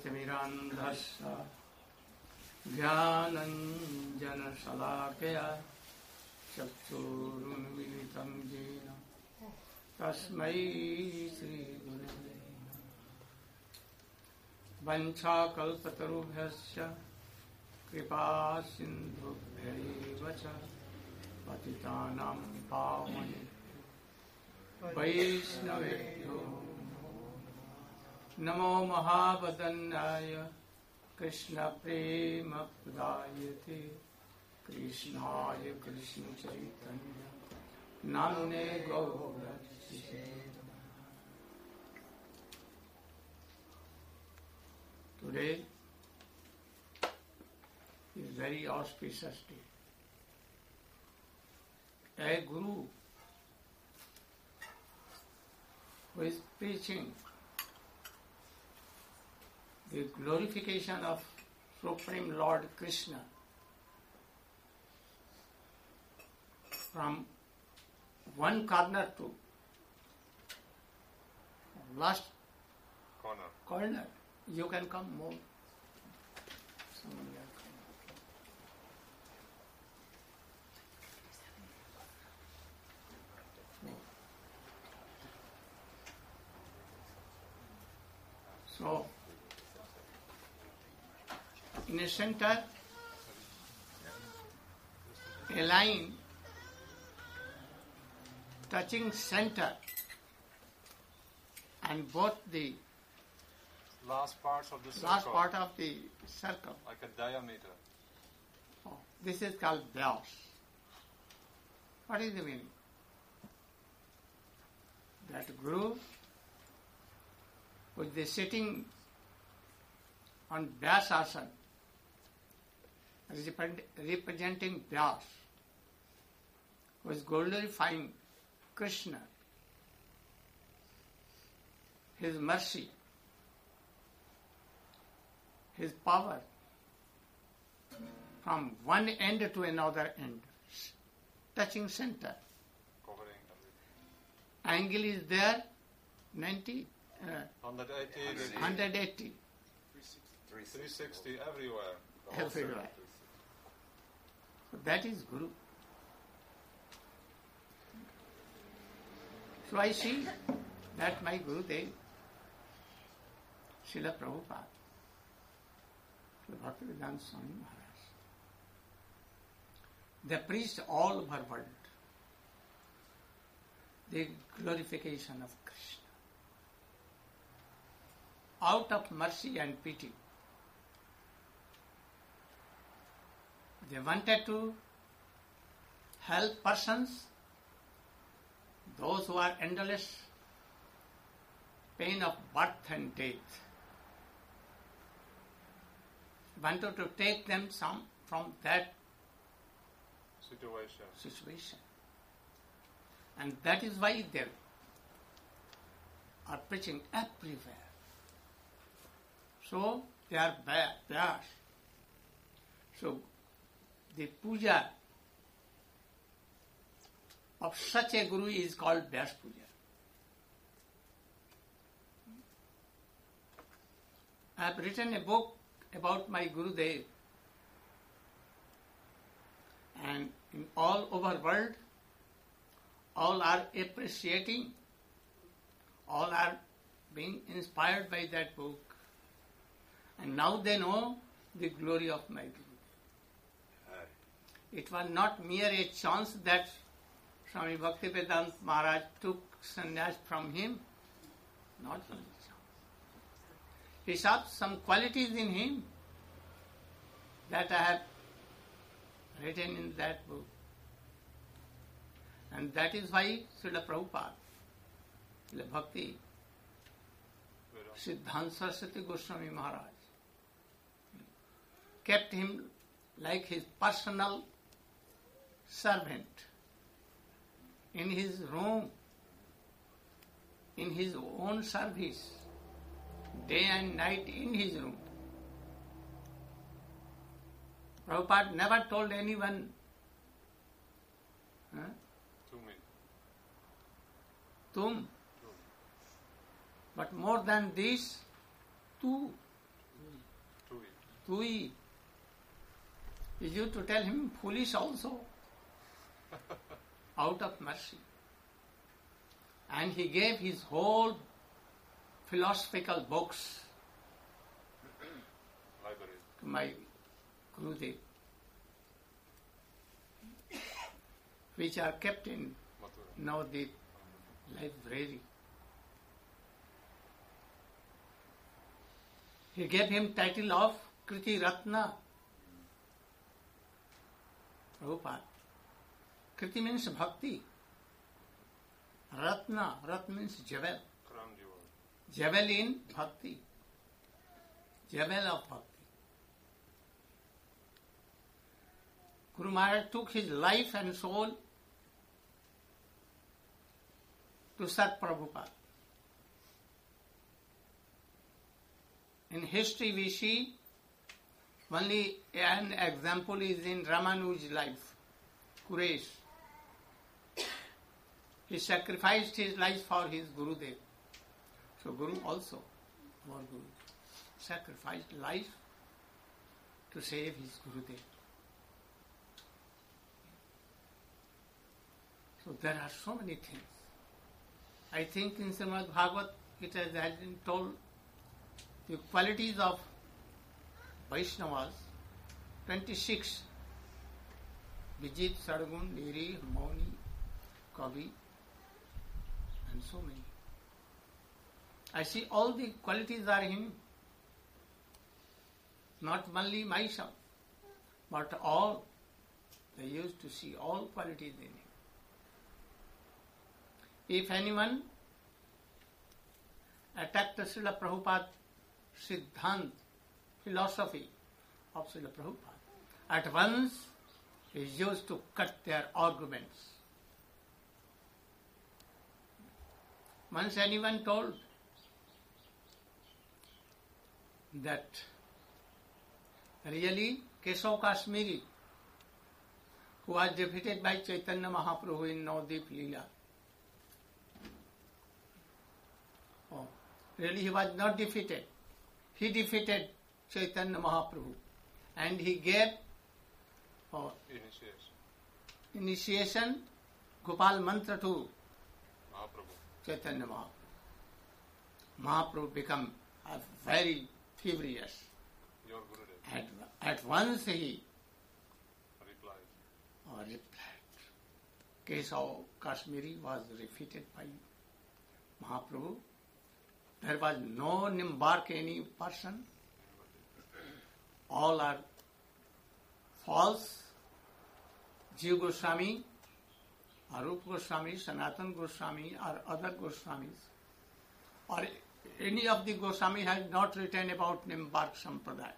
ज्ञानतिमिरान्धस्य ज्ञानञ्जनशलाकया चक्षुरुन्मिलितं येन तस्मै श्रीगुरवे नमः। वञ्चाकल्पतरुभ्यश्च कृपासिन्धुभ्यैव च पतितानां पावनेभ्यो वैष्णवेभ्यो नमो महावदन्याय कृष्णप्रेमप्रदायते कृष्णाय Krishna Chaitanya नाम्ने गौरक्षिते। Today is very auspicious day. A guru who is preaching the glorification of Supreme Lord Krishna from one corner to last corner. You can come more. Someone will come. So, in a center, a line touching center and both the last parts of the circle. Last part of the circle. Like a diameter. Oh, this is called Vyas. What is the meaning? That Guru was the sitting on Vyasasana, representing Vyas, was glorifying Krishna, his mercy, his power from one end to another end, touching center. Covering Angle is there, 90, 180, 180, 360 everywhere. everywhere. So that is Guru. So I see that my Gurudev, Srila Prabhupada, Bhaktivedanta Swami Maharaj, they preached all over world the glorification of Krishna. Out of mercy and pity, they wanted to help persons, those who are endless pain of birth and death. Wanted to take them from that situation. And that is why they are preaching everywhere. So they are Vyas. So the puja of such a Guru is called Vyas Puja. I have written a book about my Gurudev, and in all over world, all are appreciating, all are being inspired by that book, and now they know the glory of my Guru. It was not mere a chance that Swami Bhaktivedanta Maharaj took sannyas from him, not only chance. He saw some qualities in him that I have written in that book. And that is why Srila Prabhupada, Srila Bhakti, Siddhanta Saraswati Goswami Maharaj, kept him like his personal servant in his room, in his own service, day and night in his room. Prabhupada never told anyone, Tum. But more than this, Tu. Tui. Is you to tell him foolish also? Out of mercy. And he gave his whole philosophical books Library. to my Gurudev, which are kept in Mathura. Navadip library. He gave him title of Kriti Ratna. Prabhupada. Kriti means bhakti. Ratna means jewel. Crown jewel. Jewel in bhakti. Jewel of bhakti. Guru Maharaj took his life and soul to serve Prabhupada. In history we see only an example is in Ramanuja's life, Quresh. He sacrificed his life for his Gurudev. So Guru also, our Guru, sacrificed life to save his Gurudev. So there are so many things. I think in Srimad Bhagavat it has been told the qualities of Vaishnavas, 26, Vijit, Sargun, Niri, Mauni, Kavi, and so many. I see all the qualities are in him, not only myself, but all. They used to see all qualities in him. If anyone attacked the Srila Prabhupada Siddhant, philosophy of Srila Prabhupada, at once he used to cut their arguments. Once anyone told that really Keshav Kashmiri, who was defeated by Chaitanya Mahaprabhu in Navadip Leela, really he was not defeated. He defeated Chaitanya Mahaprabhu and he gave initiation Gopal Mantra to Chaitanya Mahaprabhu. Mahaprabhu became very furious. Your Gurudev. At once he replied. Keshav Kashmiri was defeated by Mahaprabhu. There was no Nimbark any person. All are false. Jiva Goswami, Arup Goswami, Sanatan Goswami, or other Goswamis, or any of the Goswami has not written about Nimbark Sampradaya.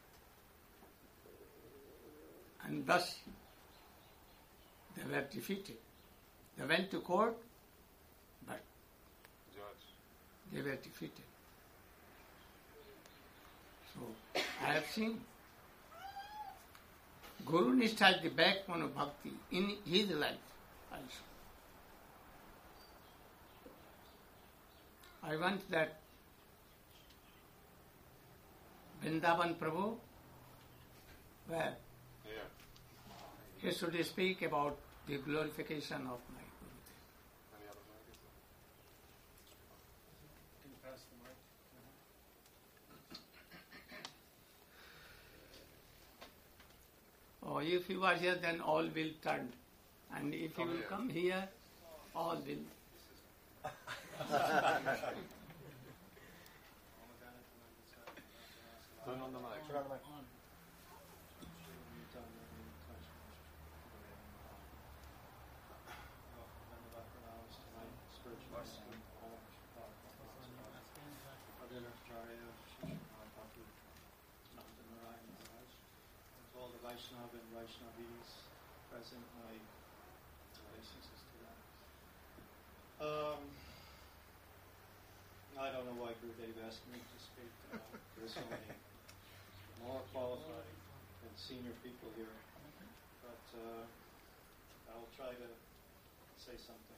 And thus they were defeated. They went to court, but they were defeated. So I have seen Guru Nishtha is the backbone of bhakti in his life also. I want that Vrindavan Prabhu, where he should speak about the glorification of my Gurudev. Any other mic? Can you pass the mic? Oh, if you are here, then all will turn. And if you Come will here. come here, all will. Turn on the mic. Turn on the mic. All the Vaishnav and Vaishnavis present, my obeisances to them. I don't know why Gurudev asked me to speak. There's so many more qualified and senior people here. But I'll try to say something.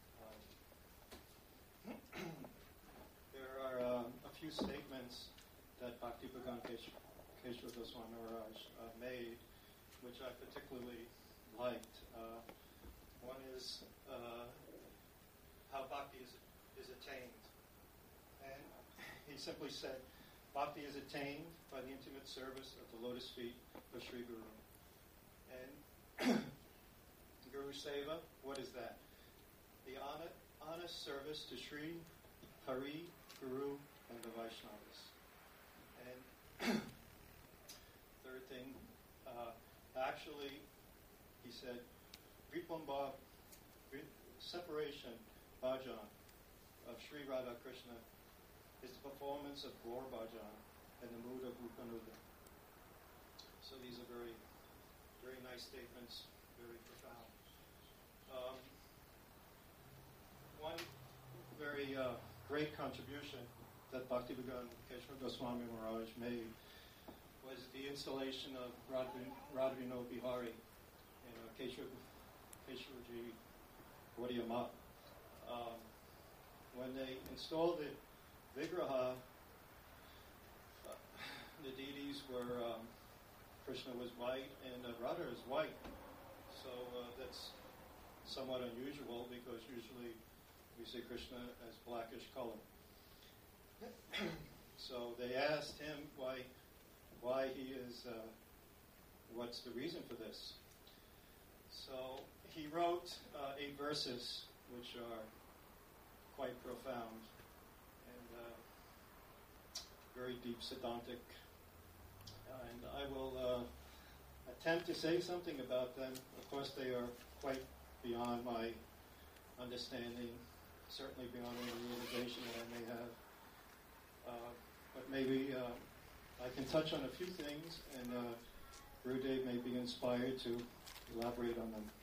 There are a few statements that Bhakti-Bhagwan Keshava Goswami Maharaj made, which I particularly liked. One is how bhakti is attained. And he simply said, bhakti is attained by the intimate service of the lotus feet of Sri Guru. And Guru Seva, what is that? The honest service to Sri, Hari, Guru, and the Vaishnavas. And third thing, actually, he said, Ripambha, separation, bhajan, of Sri Radha Krishna is the performance of Gaur bhajan and the mood of Rupanuga. So these are very, very nice statements, very profound. One very great contribution that Bhakti-Bhagwan Keshava Goswami Maharaj made was the installation of Radhavino Bihari in Keshavaji Wadiyama. When they installed the Vigraha, the deities were, Krishna was white and Radha is white. So that's somewhat unusual because usually we see Krishna as blackish color. So they asked him why he is, what's the reason for this? So he wrote 8 verses which are quite profound and very deep Siddhantic. And I will attempt to say something about them. Of course, they are quite beyond my understanding, certainly beyond any realization that I may have. But maybe I can touch on a few things, and Gurudev may be inspired to elaborate on them.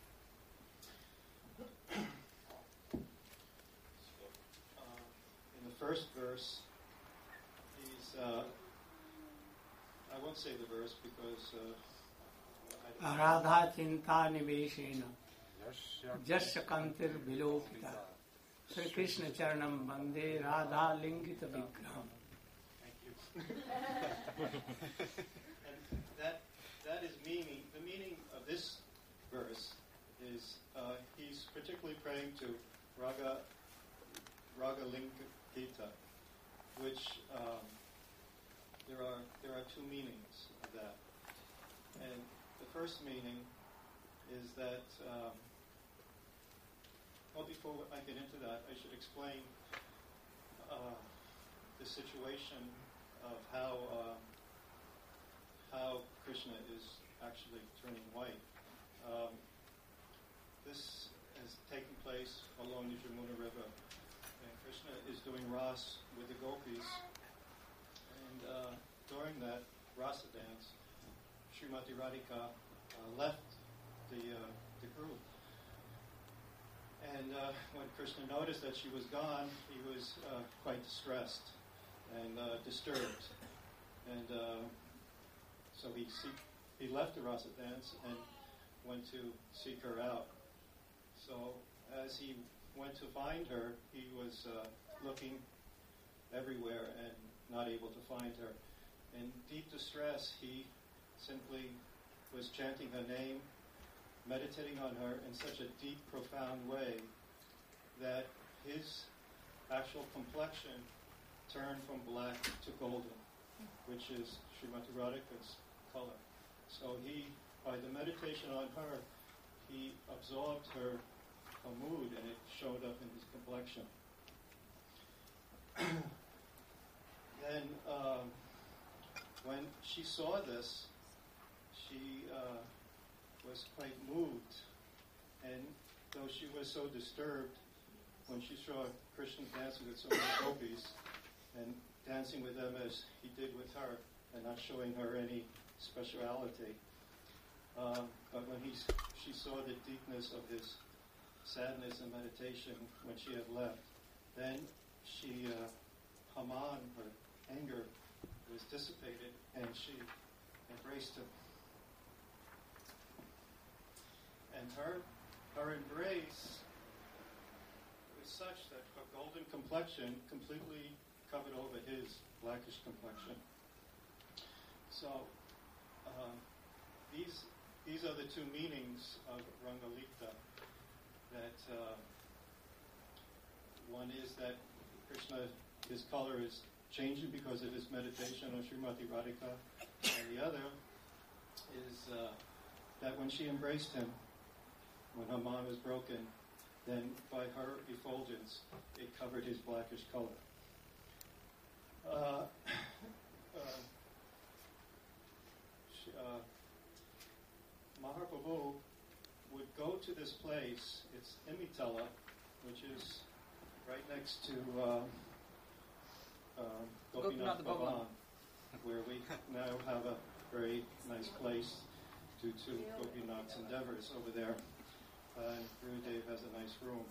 In the first verse, he's, I won't say the verse because Radha Chinta Niveshena Jasya Kantir Vilopita Sri Krishna Charanam Bande Radha Lingita Vigraham. Thank you. And that is meaning. The meaning of this verse is he's particularly praying to Raga Lingita, which there are 2 meanings of that. And the first meaning is that, well, before I get into that, I should explain the situation of how Krishna is actually turning white. This has taken place along the Jamuna River, and Krishna is doing Ras with the gopis. And during that Rasa dance, Srimati Radhika left the group. And when Krishna noticed that she was gone, he was quite distressed and disturbed. And so he left the Rasa dance and went to seek her out. So as he went to find her, he was looking everywhere and not able to find her. In deep distress, he simply was chanting her name, meditating on her in such a deep, profound way that his actual complexion turned from black to golden, which is Srimati Radhika's color. So he, by the meditation on her, he absorbed her mood, and it showed up in his complexion. Then, when she saw this, she was quite moved, and though she was so disturbed when she saw Krishna dancing with so many gopis and dancing with them as he did with her and not showing her any speciality, but when she saw the deepness of his sadness and meditation when she had left, then she, Haman, her anger was dissipated, and she embraced him. And her embrace was such that her golden complexion completely covered over his blackish complexion. So these are the two meanings of Rangalita. That one is that Krishna, his color is changing because of his meditation on Srimati Radhika, and the other is that when she embraced him, when her mind was broken, then by her effulgence, it covered his blackish color. Mahaprabhu would go to this place. It's Imitala, which is right next to Gopinath Bhavan, where we now have a very nice place due to Gopinath's endeavors over there. And Gurudev has a nice room.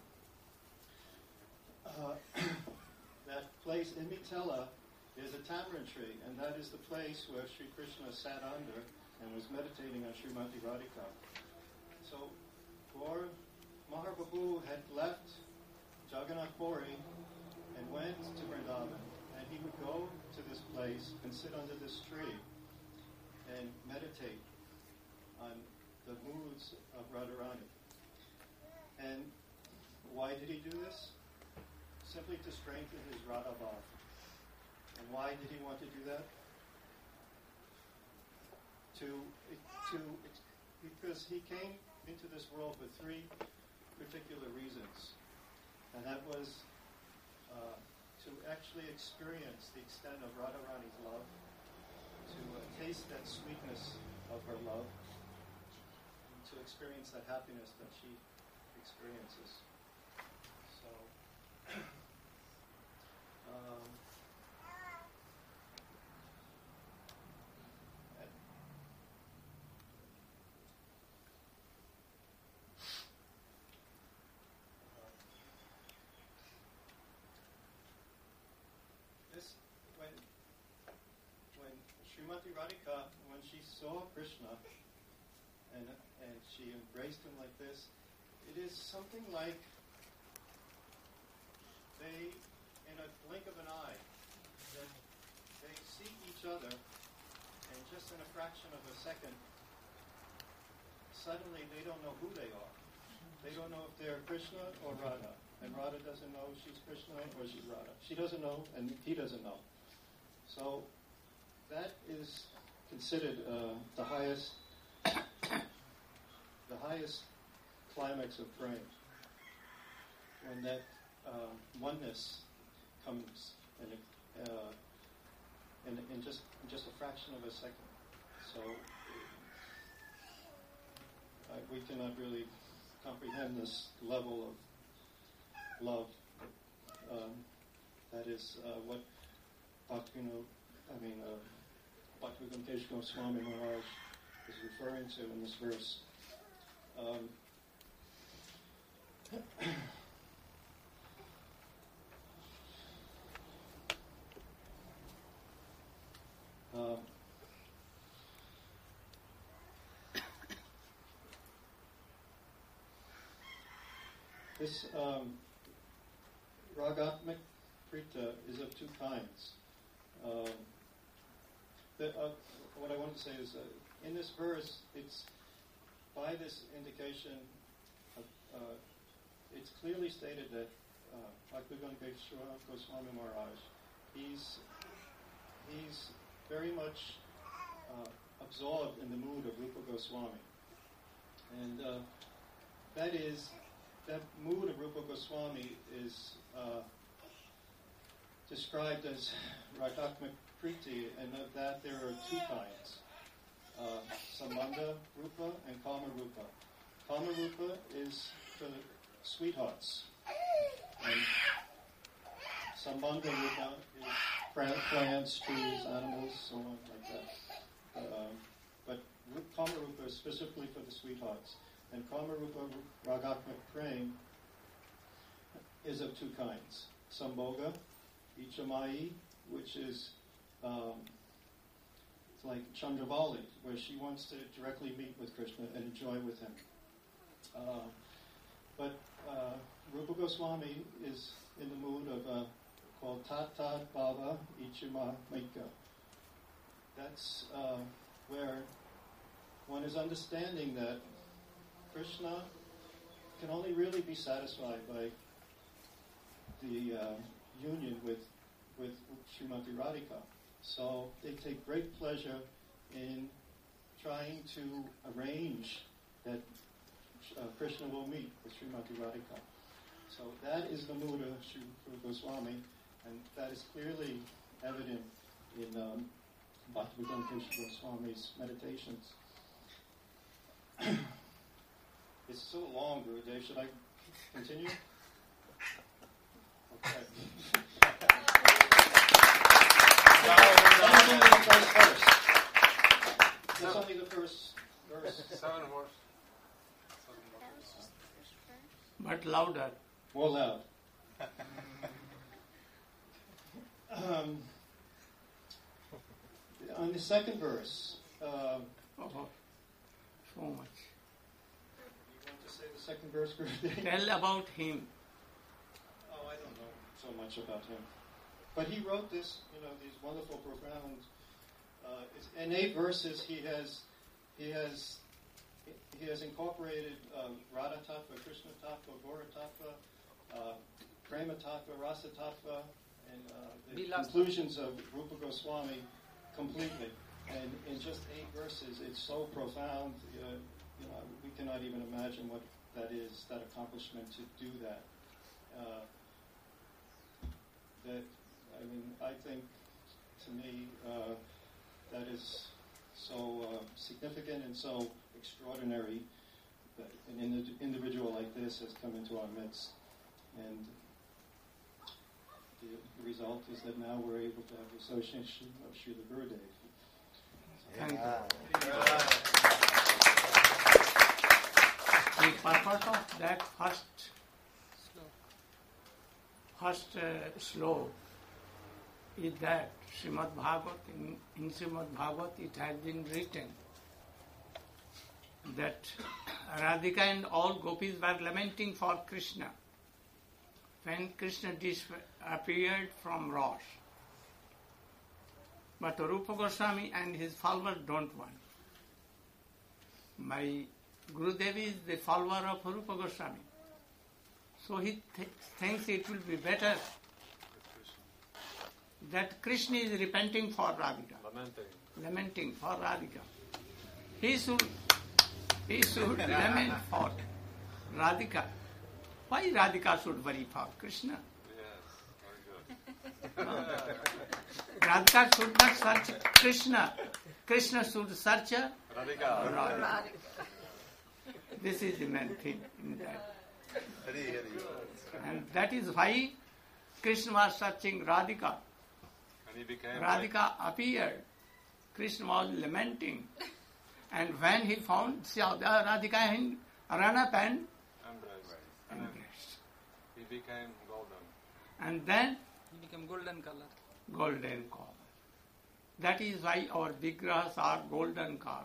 That place, Imitala, is a tamarind tree, and that is the place where Sri Krishna sat under and was meditating on Srimati Radhika. So, Mahaprabhu had left Jagannath Puri and went to Vrindavan, and he would go to this place and sit under this tree and meditate on the moods of Radharani. And why did he do this? Simply to strengthen his Radha Bhav. And why did he want to do that? Because he came into this world with three particular reasons. And that was to actually experience the extent of Radharani's love, to taste that sweetness of her love, and to experience that happiness that she experiences. So, when Srimati Radhika, when she saw Krishna and she embraced him like this, it is something like they, in a blink of an eye, that they see each other, and just in a fraction of a second, suddenly they don't know who they are. They don't know if they're Krishna or Radha. And Radha doesn't know if she's Krishna or she's Radha. She doesn't know, and he doesn't know. So that is considered the highest climax of praying. When that oneness comes in just a fraction of a second. So we cannot really comprehend this level of love. That is what Bhakti Goswami Maharaj is referring to in this verse. This Ragatmik Prita is of two kinds. What I want to say is in this verse, it's by this indication, it's clearly stated that Bhaktivedanta Goswami Maharaj, he's very much absorbed in the mood of Rupa Goswami. And that mood of Rupa Goswami is described as Ragatmik Priti, and of that there are two kinds, Sambandha Rupa and Kama Rupa. Kama Rupa is for the sweethearts, and Sambandha Rupa is plants, trees, animals, so on like that. But Kama Rupa is specifically for the sweethearts. And Kama Rupa Ragatmik Prem is of two kinds. Sambhoga, Ichamai, which is it's like Chandravali, where she wants to directly meet with Krishna and enjoy with him. But Rupa Goswami is in the mood of called Tata Baba Ichima Maika. that's where one is understanding that Krishna can only really be satisfied by the union with Srimati Radhika. So they take great pleasure in trying to arrange that Krishna will meet with Srimati Radhika. So that is the mood of Sri Goswami, and that is clearly evident in Bhaktivedanta Krishna Goswami's meditations. It's so long, Gurudev. Should I continue? Okay. That's only the first verse. 7 verse. But louder. More loud. On the second verse, Oh, so much. you want to say the second verse, Gurudev? Tell about him. Oh, I don't know so much about him. But he wrote this, these wonderful, profound, in 8 verses he has incorporated Radha Tattva, Krishna Tattva, Gora Tattva, Prema Tattva, Rasa Tattva, and the conclusions of Rupa Goswami completely. And in just 8 verses, it's so profound, we cannot even imagine what that is, that accomplishment to do that. I think, to me, that is so significant and so extraordinary that an individual like this has come into our midst. And the result is that now we're able to have the association of Srila Gurudev. Thank you. The purpose of that first sloka is that Srimad Bhagavat, in Srimad Bhagavat it has been written that Radhika and all gopis were lamenting for Krishna when Krishna appeared from Rosh. But Rupa Goswami and his followers don't want. My Gurudev is the follower of Rupa Goswami. So he thinks it will be better that Krishna is repenting for Radhika. Lamenting for Radhika. He should lament for Radhika. Why Radhika should worry for Krishna? Yes, very good. Radhika should not search Krishna. Krishna should search Radhika. This is the main thing in that. And that is why Krishna was searching Radhika. And he became Radhika appeared. Krishna was lamenting. And when he found Radhika in run up and embraced. He became golden. And then He became golden color. golden color. That is why our vigrahas are golden color.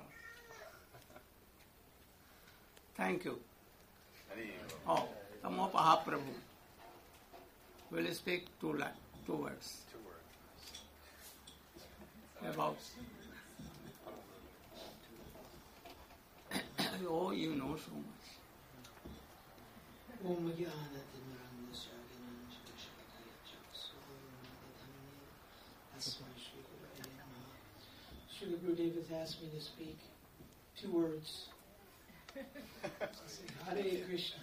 Thank you. Oh, Tamopaha Prabhu will speak 2 words 2 words. about. Oh, you know so much. Om Jnana-Timirandasya Gnana-Shakshakaya Chaksham Asmai Shri Gurave Namaha. Srila Gurudev has asked me to speak 2 words. Hare Krishna.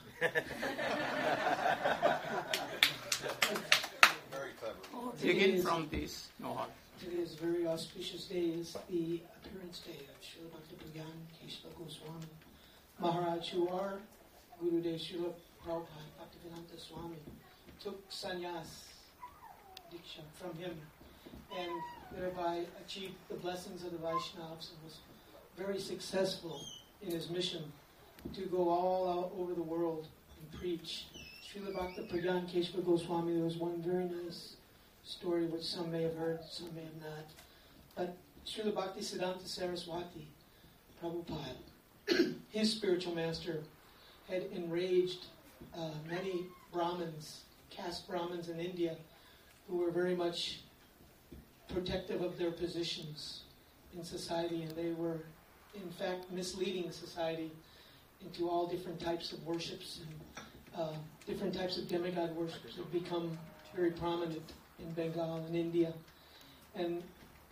Very clever. Oh, begin from this. No hurry. Today is a very auspicious day. It is the appearance day of Srila Bhaktivedanta Keshava Goswami Maharaj, who are Gurudev Srila Prabhupada Bhaktivedanta Swami, took sannyas, diksha, from him, and thereby achieved the blessings of the Vaishnavas and was very successful in his mission to go all out over the world and preach. Srila Bhaktivedanta Keshava Goswami, there was one very nice story which some may have heard, some may have not. But Srila Bhaktisiddhanta Saraswati Prabhupada, his spiritual master, had enraged many Brahmins, caste Brahmins in India, who were very much protective of their positions. in society, and they were, in fact, misleading society into all different types of worships, and different types of demigod worships have become very prominent in Bengal and India. And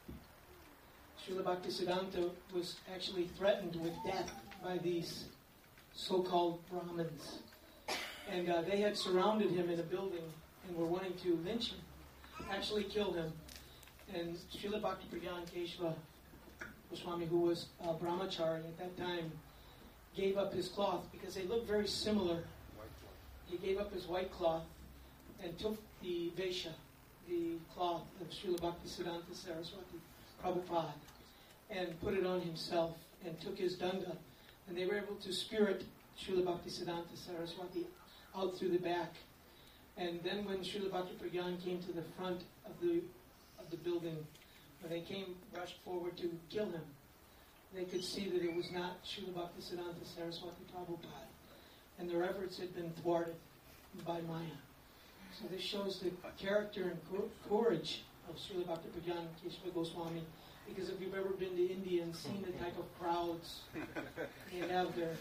Srila Bhaktisiddhanta was actually threatened with death by these so-called Brahmins. And they had surrounded him in a building and were wanting to lynch him, actually kill him. And Srila Bhaktipragyan Keshava Goswami, who was a brahmachari at that time, gave up his cloth because they looked very similar. He gave up his white cloth and took the Vesha, the cloth of Srila Bhaktisiddhanta Saraswati Prabhupada, and put it on himself and took his danda. And they were able to spirit Srila Bhaktisiddhanta Saraswati out through the back. And then when Srila Bhaktipragyan came to the front of the building, when they rushed forward to kill him, they could see that it was not Srila Bhaktisiddhanta Saraswati Prabhupada. And their efforts had been thwarted by Maya. So this shows the character and courage of Srila Bhaktipragyan Keshava Goswami. Because if you've ever been to India and seen the type of crowds they have there,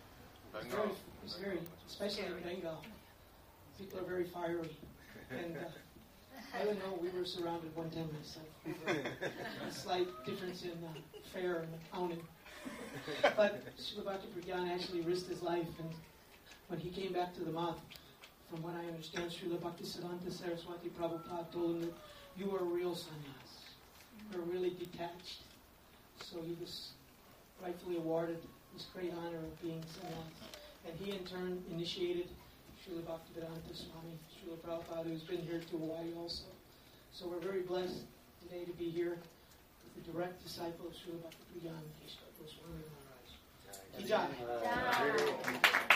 it's very, especially in Bengal, people are very fiery. And I don't know, we were surrounded one time myself. A slight difference in fare and accounting. But Srila Bhaktisiddhanta actually risked his life, and when he came back to the Math, from what I understand, Srila Bhaktisiddhanta Saraswati Prabhupada told him that you are a real sannyas. You're really detached. So he was rightfully awarded this great honor of being sannyas. And he in turn initiated Srila Bhaktivedanta Swami, Srila Prabhupada, who's been here to Hawaii also. So we're very blessed today to be here with the direct disciple of Srila Bhaktivedanta Keshava Goswami Maharaj. Ki jai.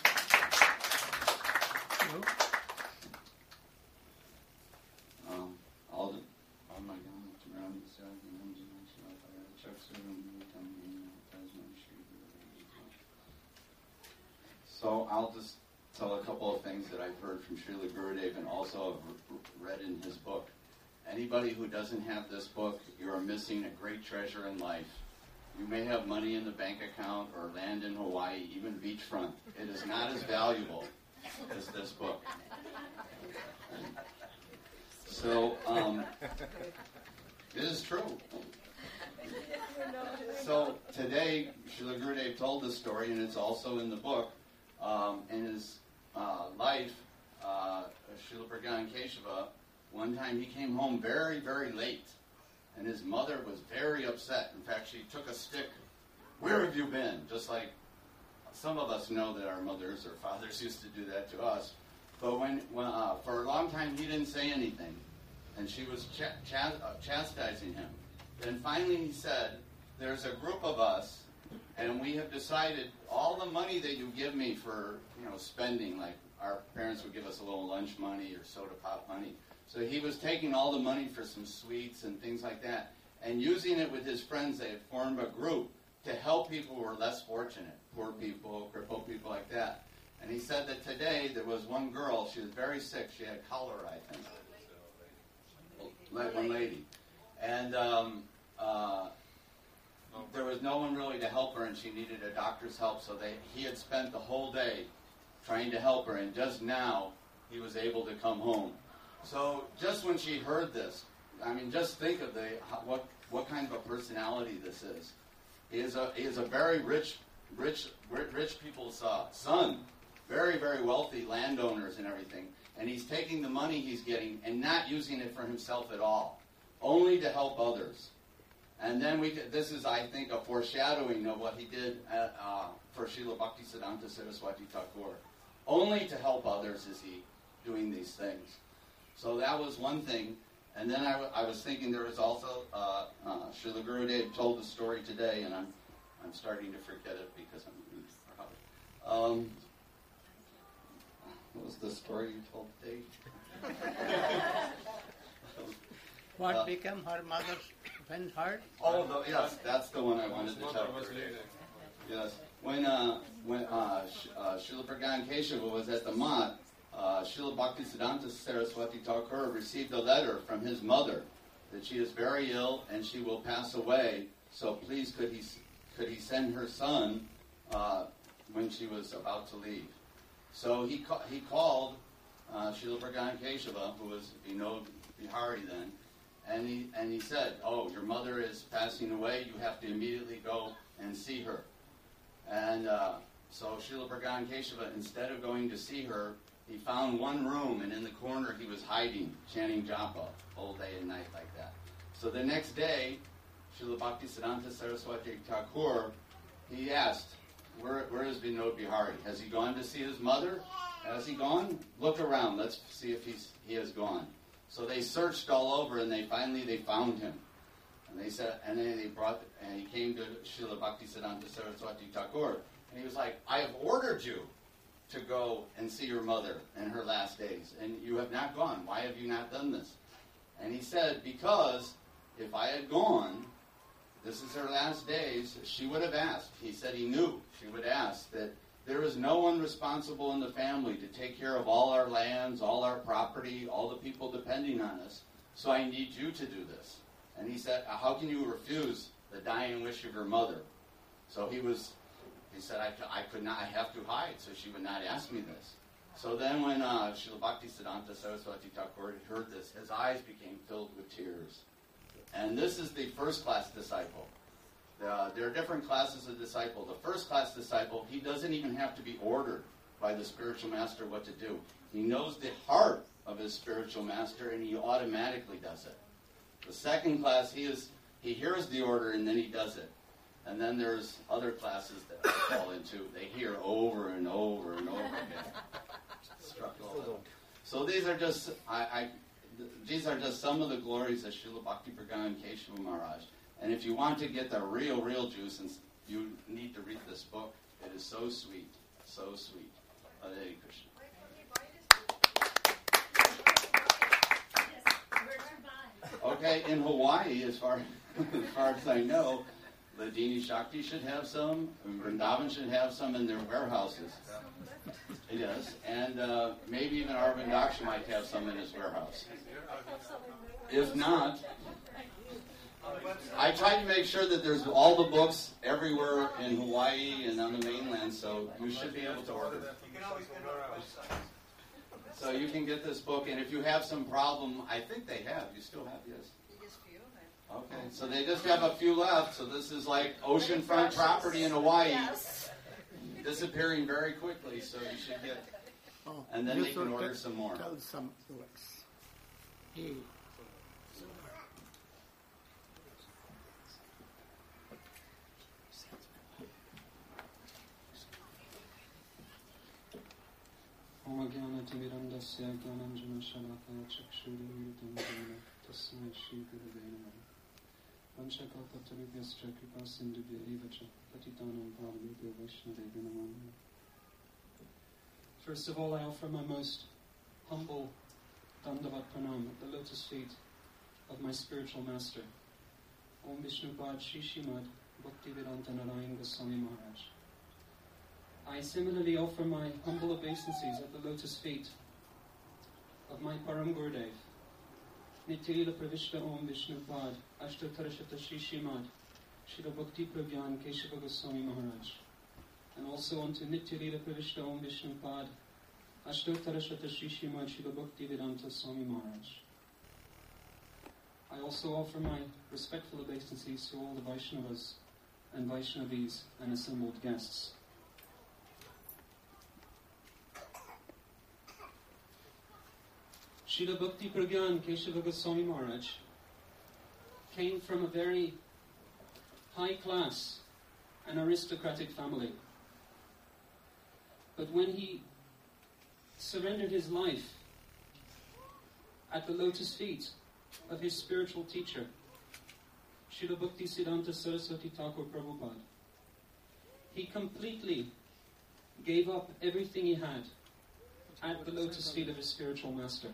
So I'll just tell a couple of things that I've heard from Srila Gurudev and also have read in his book. Anybody who doesn't have this book, you are missing a great treasure in life. You may have money in the bank account or land in Hawaii, even beachfront. It is not as valuable as this book. So, it is true. So today, Srila Gurudev told this story, and it's also in the book. In his life, Srila Pragyan Keshava, one time he came home very, very late, and his mother was very upset. In fact, she took a stick. Where have you been? Just like some of us know that our mothers or fathers used to do that to us. But when for a long time he didn't say anything, and she was chastising him. Then finally he said, "There's a group of us, and we have decided all the money that you give me for, spending, like our parents would give us a little lunch money or soda pop money." So he was taking all the money for some sweets and things like that, and using it with his friends. They had formed a group to help people who were less fortunate, poor people, crippled people like that. And he said that today there was one girl, she was very sick, she had cholera, I think. Like one lady. And there was no one really to help her, and she needed a doctor's help, so he had spent the whole day trying to help her, and just now he was able to come home. So just when she heard this, just think of what kind of a personality this is. He is a very rich people's son, very, very wealthy landowners and everything, and he's taking the money he's getting and not using it for himself at all, only to help others. And then this is, I think, a foreshadowing of what he did for Srila Bhaktisiddhanta Saraswati Thakur. Only to help others is he doing these things. So that was one thing. And then I was thinking there was also, Srila Gurudev told the story today, and I'm starting to forget it because I'm proud. What was the story you told today? What became her mother's when heard? Yes, that's the one I wanted to tell you. Yes, when Srila Pragyan Keshava was at the Math, Srila Bhaktisiddhanta Saraswati Thakur received a letter from his mother, that she is very ill and she will pass away. So please, could he send her son when she was about to leave? So he called Srila Pragan Keshava, who was Vinod Bihari then, and he said, "Oh, your mother is passing away. You have to immediately go and see her." And so Srila Pragan Keshava, instead of going to see her, he found one room, and in the corner he was hiding, chanting japa all day and night like that. So the next day, Srila Bhaktisiddhanta Saraswati Thakur, he asked, where is Vinod Bihari? Has he gone to see his mother? Has he gone? Look around. Let's see if he has gone. So they searched all over, and they found him. And they said, and then he came to Srila Bhaktisiddhanta Saraswati Thakur, and he was like, "I have ordered you to go and see your mother in her last days, and you have not gone. Why have you not done this?" And he said, "Because if I had gone, this is her last days, she would have asked." He said he knew she would ask that there is no one responsible in the family to take care of all our lands, all our property, all the people depending on us. So I need you to do this. And he said, "How can you refuse the dying wish of your mother?" So he said, I could not, I have to hide, so she would not ask me this. So then when Srila Bhaktisiddhanta Saraswati Thakur heard this, his eyes became filled with tears. And this is the first class disciple. There are different classes of disciple. The first class disciple, he doesn't even have to be ordered by the spiritual master what to do. He knows the heart of his spiritual master, and he automatically does it. The second class, he hears the order and then he does it. And then there's other classes that I fall into. They hear over and over and over again. So these are just some of the glories of Srila Bhakti Pragan Keshava Maharaj. And if you want to get the real juice, you need to read this book. It is so sweet, so sweet. Hare Krishna. Okay, in Hawaii, as far as I know, Ladini Shakti should have some, and Vrindavan should have some in their warehouses. Yes, and maybe even Arvind Daksha might have some in his warehouse. If not, I try to make sure that there's all the books everywhere in Hawaii and on the mainland, so you should be able to order. So you can get this book, and if you have some problem, I think they have. You still have, yes? Okay, so they just have a few left, so this is like oceanfront property in Hawaii. Disappearing very quickly, so you should get, and then they can order some more. Tell some words. Hey. Om Jnanatimirandasya Jnananjana Shalakaya Chakshurumritam Jnana Tasmai Shri Gurave Namaha Vanchakalpatarubhyascha Kripa Sindhubhya Evacha Patitanam Pavanubhyo Vaishnavebhyo Namo Namaha. First of all, I offer my most humble Dandavat Pranam at the lotus feet of my spiritual master, Om Vishnupad Shri Srimad Bhaktivedanta Narayan Goswami Maharaj. I similarly offer my humble obeisances at the lotus feet of my Param Gurudev, Nityalila Pravishta Om Vishnupad Ashtotarashata Shri Srimad Srila Bhakti Pragyan Keshava Goswami Maharaj, and also unto Nityalila Pravishta Om Vishnupad Ashtotarashata Shri Srimad Srila Bhakti Vedanta Swami Maharaj. I also offer my respectful obeisances to all the Vaishnavas and Vaishnavis and assembled guests. Srila Bhakti Pragyan Keshava Goswami Maharaj came from a very high class and aristocratic family. But when he surrendered his life at the lotus feet of his spiritual teacher, Srila Bhaktisiddhanta Saraswati Thakur Prabhupada, he completely gave up everything he had at the lotus feet of his spiritual master.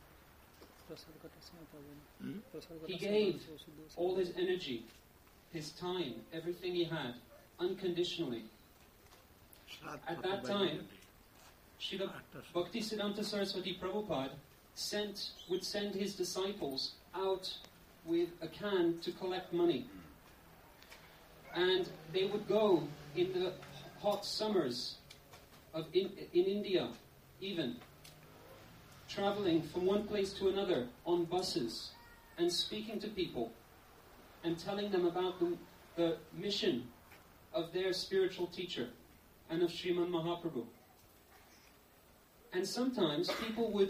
He gave all his energy, his time, everything he had, unconditionally. At that time, Srila Bhaktisiddhanta Saraswati Prabhupada would send his disciples out with a can to collect money. And they would go in the hot summers in India, even, traveling from one place to another on buses and speaking to people and telling them about the mission of their spiritual teacher and of Sriman Mahaprabhu. And sometimes people would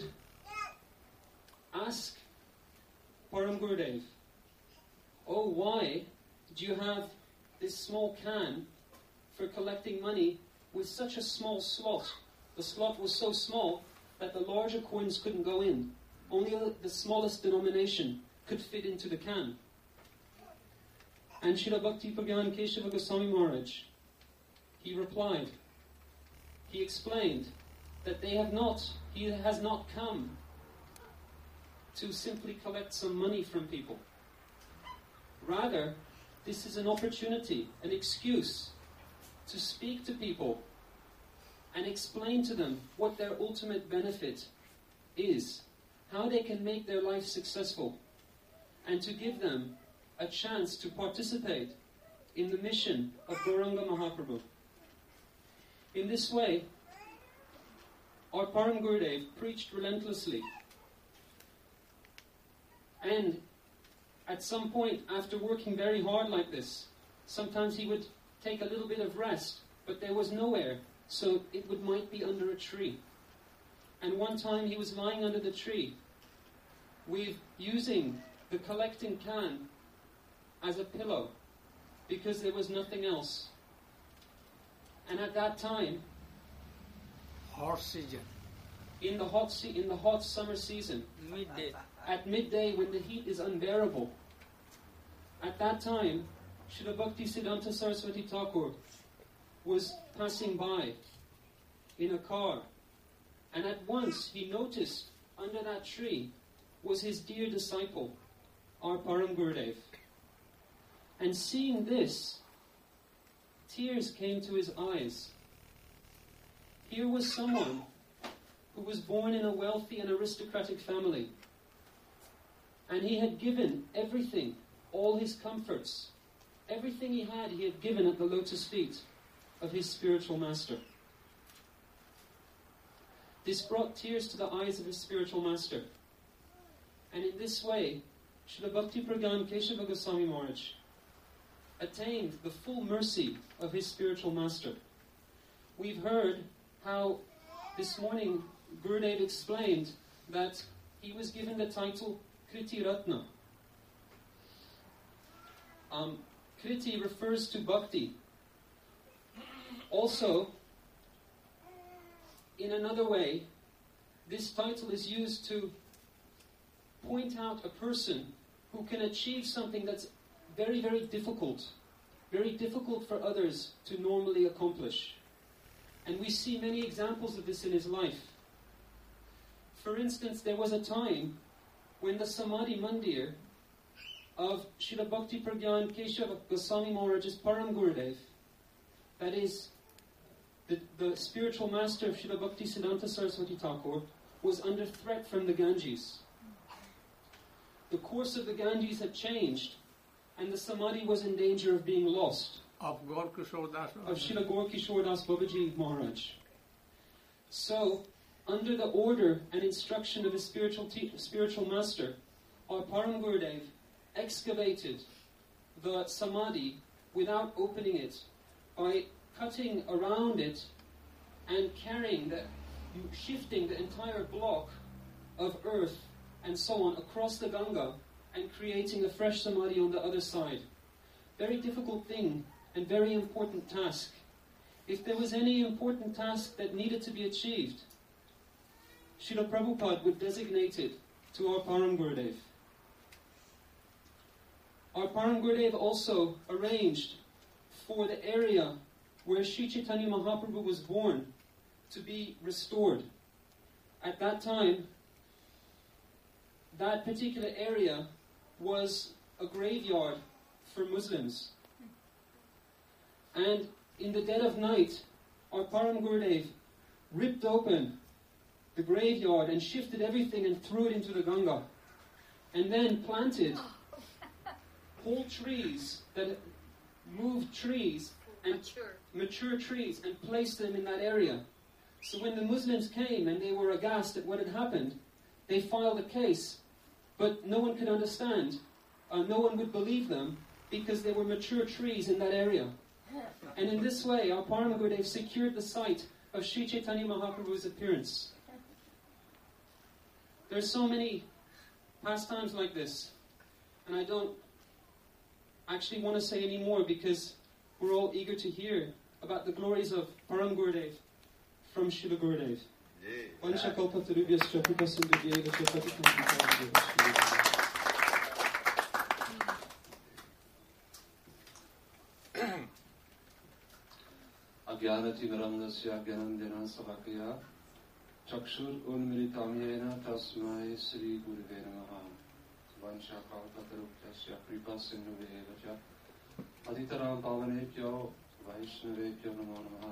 ask Param Gurudev, "Oh, why do you have this small can for collecting money with such a small slot?" The slot was so small that the larger coins couldn't go in. Only the smallest denomination could fit into the can. And Srila Bhakti Pragyan Keshava Goswami Maharaj, he replied, he explained that he has not come to simply collect some money from people. Rather, this is an opportunity, an excuse to speak to people and explain to them what their ultimate benefit is, how they can make their life successful, and to give them a chance to participate in the mission of Gauranga Mahaprabhu. In this way, our Param Gurudev preached relentlessly. And at some point, after working very hard like this, sometimes he would take a little bit of rest, but there was nowhere, so it might be under a tree. And one time he was lying under the tree with using the collecting can as a pillow because there was nothing else. And at that time, Hot season. in the hot summer season, Midday. at midday when the heat is unbearable, at that time, Srila Bhakti Siddhanta Saraswati Thakur was passing by in a car, and at once he noticed under that tree was his dear disciple, our Param Gurudev. And seeing this, tears came to his eyes. Here was someone who was born in a wealthy and aristocratic family, and he had given everything, all his comforts, everything he had given at the lotus feet of his spiritual master. This brought tears to the eyes of his spiritual master. And in this way, Srila Bhakti Pragyan Keshava Goswami Maharaj attained the full mercy of his spiritual master. We've heard how this morning Gurudev explained that he was given the title Kriti Ratna. Kriti refers to bhakti. Also, in another way, this title is used to point out a person who can achieve something that's very, very difficult for others to normally accomplish. And we see many examples of this in his life. For instance, there was a time when the Samadhi Mandir of Srila Bhakti Pragyan Keshava Goswami Maharaj's Param Gurudev, that is, the spiritual master of Srila Bhakti Siddhanta Saraswati Thakur, was under threat from the Ganges. The course of the Ganges had changed, and the Samadhi was in danger of being lost. Of Gaur Kishore Das. Of Srila Gaur Kishore Das Babaji Maharaj. So, under the order and instruction of his spiritual master, our Param Gurudev excavated the Samadhi without opening it, by cutting around it and shifting the entire block of earth and so on across the Ganga and creating a fresh Samadhi on the other side. Very difficult thing and very important task. If there was any important task that needed to be achieved, Srila Prabhupada would designate it to our Param Gurudev. Our Param Gurudev also arranged for the area where Sri Chaitanya Mahaprabhu was born to be restored. At that time, that particular area was a graveyard for Muslims. And in the dead of night, our Param Gurudev ripped open the graveyard and shifted everything and threw it into the Ganga. And then planted whole trees, that moved trees, and mature trees, and placed them in that area. So when the Muslims came and they were aghast at what had happened, they filed a case, but no one could understand. No one would believe them because there were mature trees in that area. And in this way, our Parama Gurudev secured the site of Sri Chaitanya Mahaprabhu's appearance. There are so many pastimes like this, and I don't actually want to say any more because we're all eager to hear about the glories of Param Gurudev from Srila Gurudev. Agyanatimirandasya Gyanandina Savakaya Chakshur Unmilitam Yena Tasmai Sri Guruve Namaha Vanshakapataruptasya Kripa Sindhuvevacha Aditaram Pavanepyo Vaishnavepyo Namo Namaha.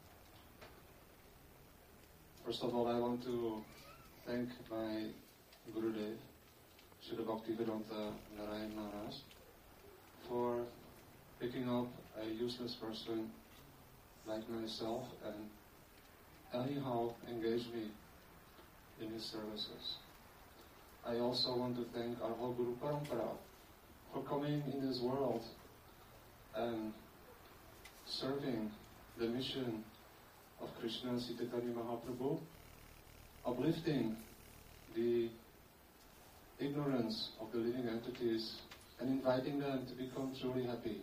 First of all, I want to thank my Gurudev, Srila Bhaktivedanta Narayan Maharaj, for picking up a useless person like myself and anyhow engage me in his services. I also want to thank our whole Guru Parampara for coming in this world and serving the mission of Krishna and Chaitanya Mahaprabhu, uplifting the ignorance of the living entities and inviting them to become truly happy.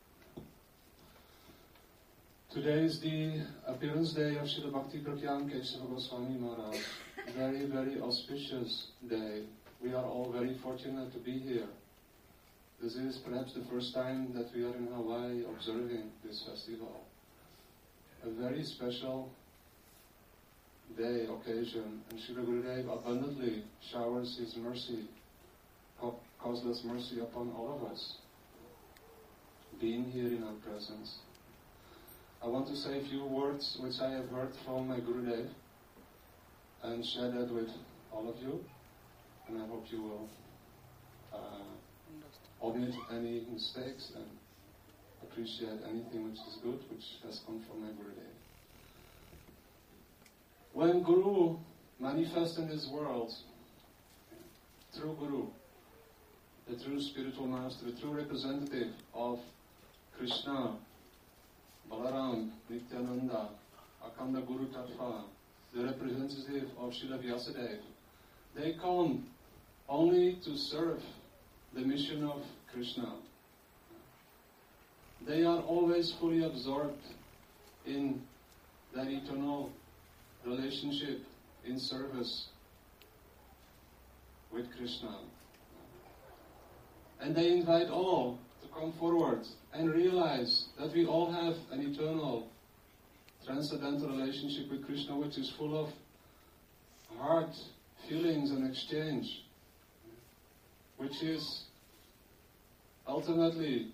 Today is the appearance day of Srila Bhakti Pragyam Kesava Goswami Maharaj. Very, very auspicious day. We are all very fortunate to be here. This is perhaps the first time that we are in Hawaii observing this festival. A very special day, occasion, and Srila Gurudev abundantly showers his mercy, causeless mercy upon all of us, being here in our presence. I want to say a few words which I have heard from my Gurudev and share that with all of you, and I hope you will omit any mistakes and appreciate anything which is good, which has come from my Gurudev. When Guru manifests in this world, true Guru, the true spiritual master, the true representative of Krishna, Balaram, Nityananda, Akhanda Guru Tattva, the representative of Srila Vyasadeva, they come only to serve the mission of Krishna. They are always fully absorbed in that eternal relationship, in service with Krishna. And they invite all to come forward and realize that we all have an eternal, transcendental relationship with Krishna which is full of heart, feelings and exchange, which is ultimately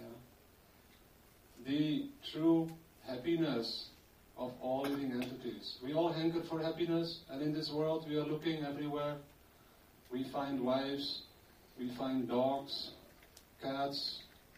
the true happiness of all living entities. We all hanker for happiness, and in this world we are looking everywhere. We find wives, we find dogs, cats,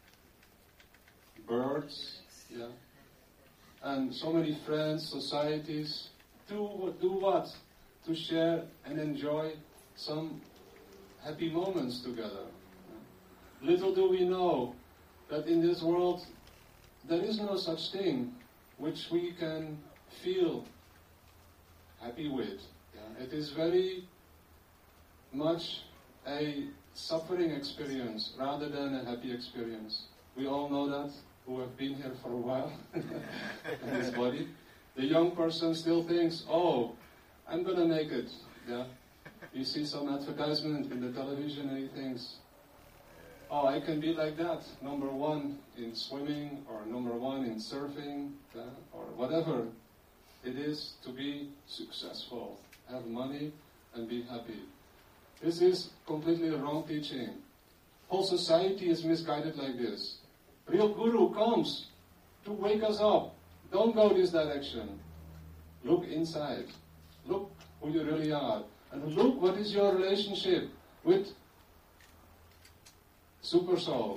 birds, and so many friends, societies. Do what? To share and enjoy some happy moments together. Little do we know that in this world there is no such thing which we can feel happy with. It is very much a suffering experience rather than a happy experience. We all know that, who have been here for a while in this body. The young person still thinks, oh, I'm going to make it. You see some advertisement in the television and he thinks, oh, I can be like that, number one in swimming or number one in surfing or whatever it is to be successful, have money and be happy. This is completely the wrong teaching. Whole society is misguided like this. Real Guru comes to wake us up. Don't go this direction. Look inside. Look who you really are. And look what is your relationship with Super Soul,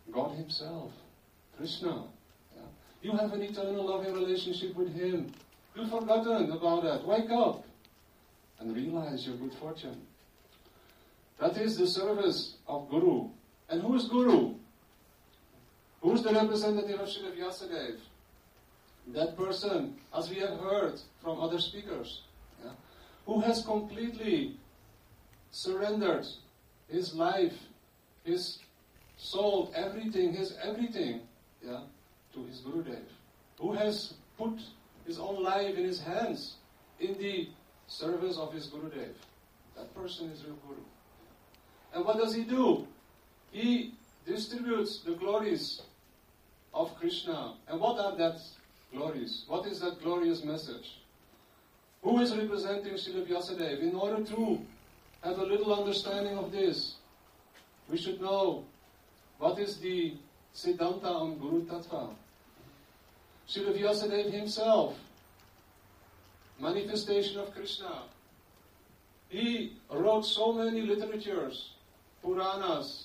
God Himself, Krishna. Yeah. You have an eternal loving relationship with Him. You've forgotten about that. Wake up and realize your good fortune. That is the service of Guru. And who is Guru? Who is the representative of Srila Vyasadeva? That person, as we have heard from other speakers, who has completely surrendered his life, his soul, everything, his everything, to his Gurudev. Who has put his own life in his hands in the service of his Gurudev. That person is real Guru. And what does he do? He distributes the glories of Krishna. And what are that glories? What is that glorious message? Who is representing Srila Vyasadeva? In order to have a little understanding of this, we should know what is the Siddhanta on Guru Tattva. Srila Vyasadeva himself, manifestation of Krishna. He wrote so many literatures, Puranas,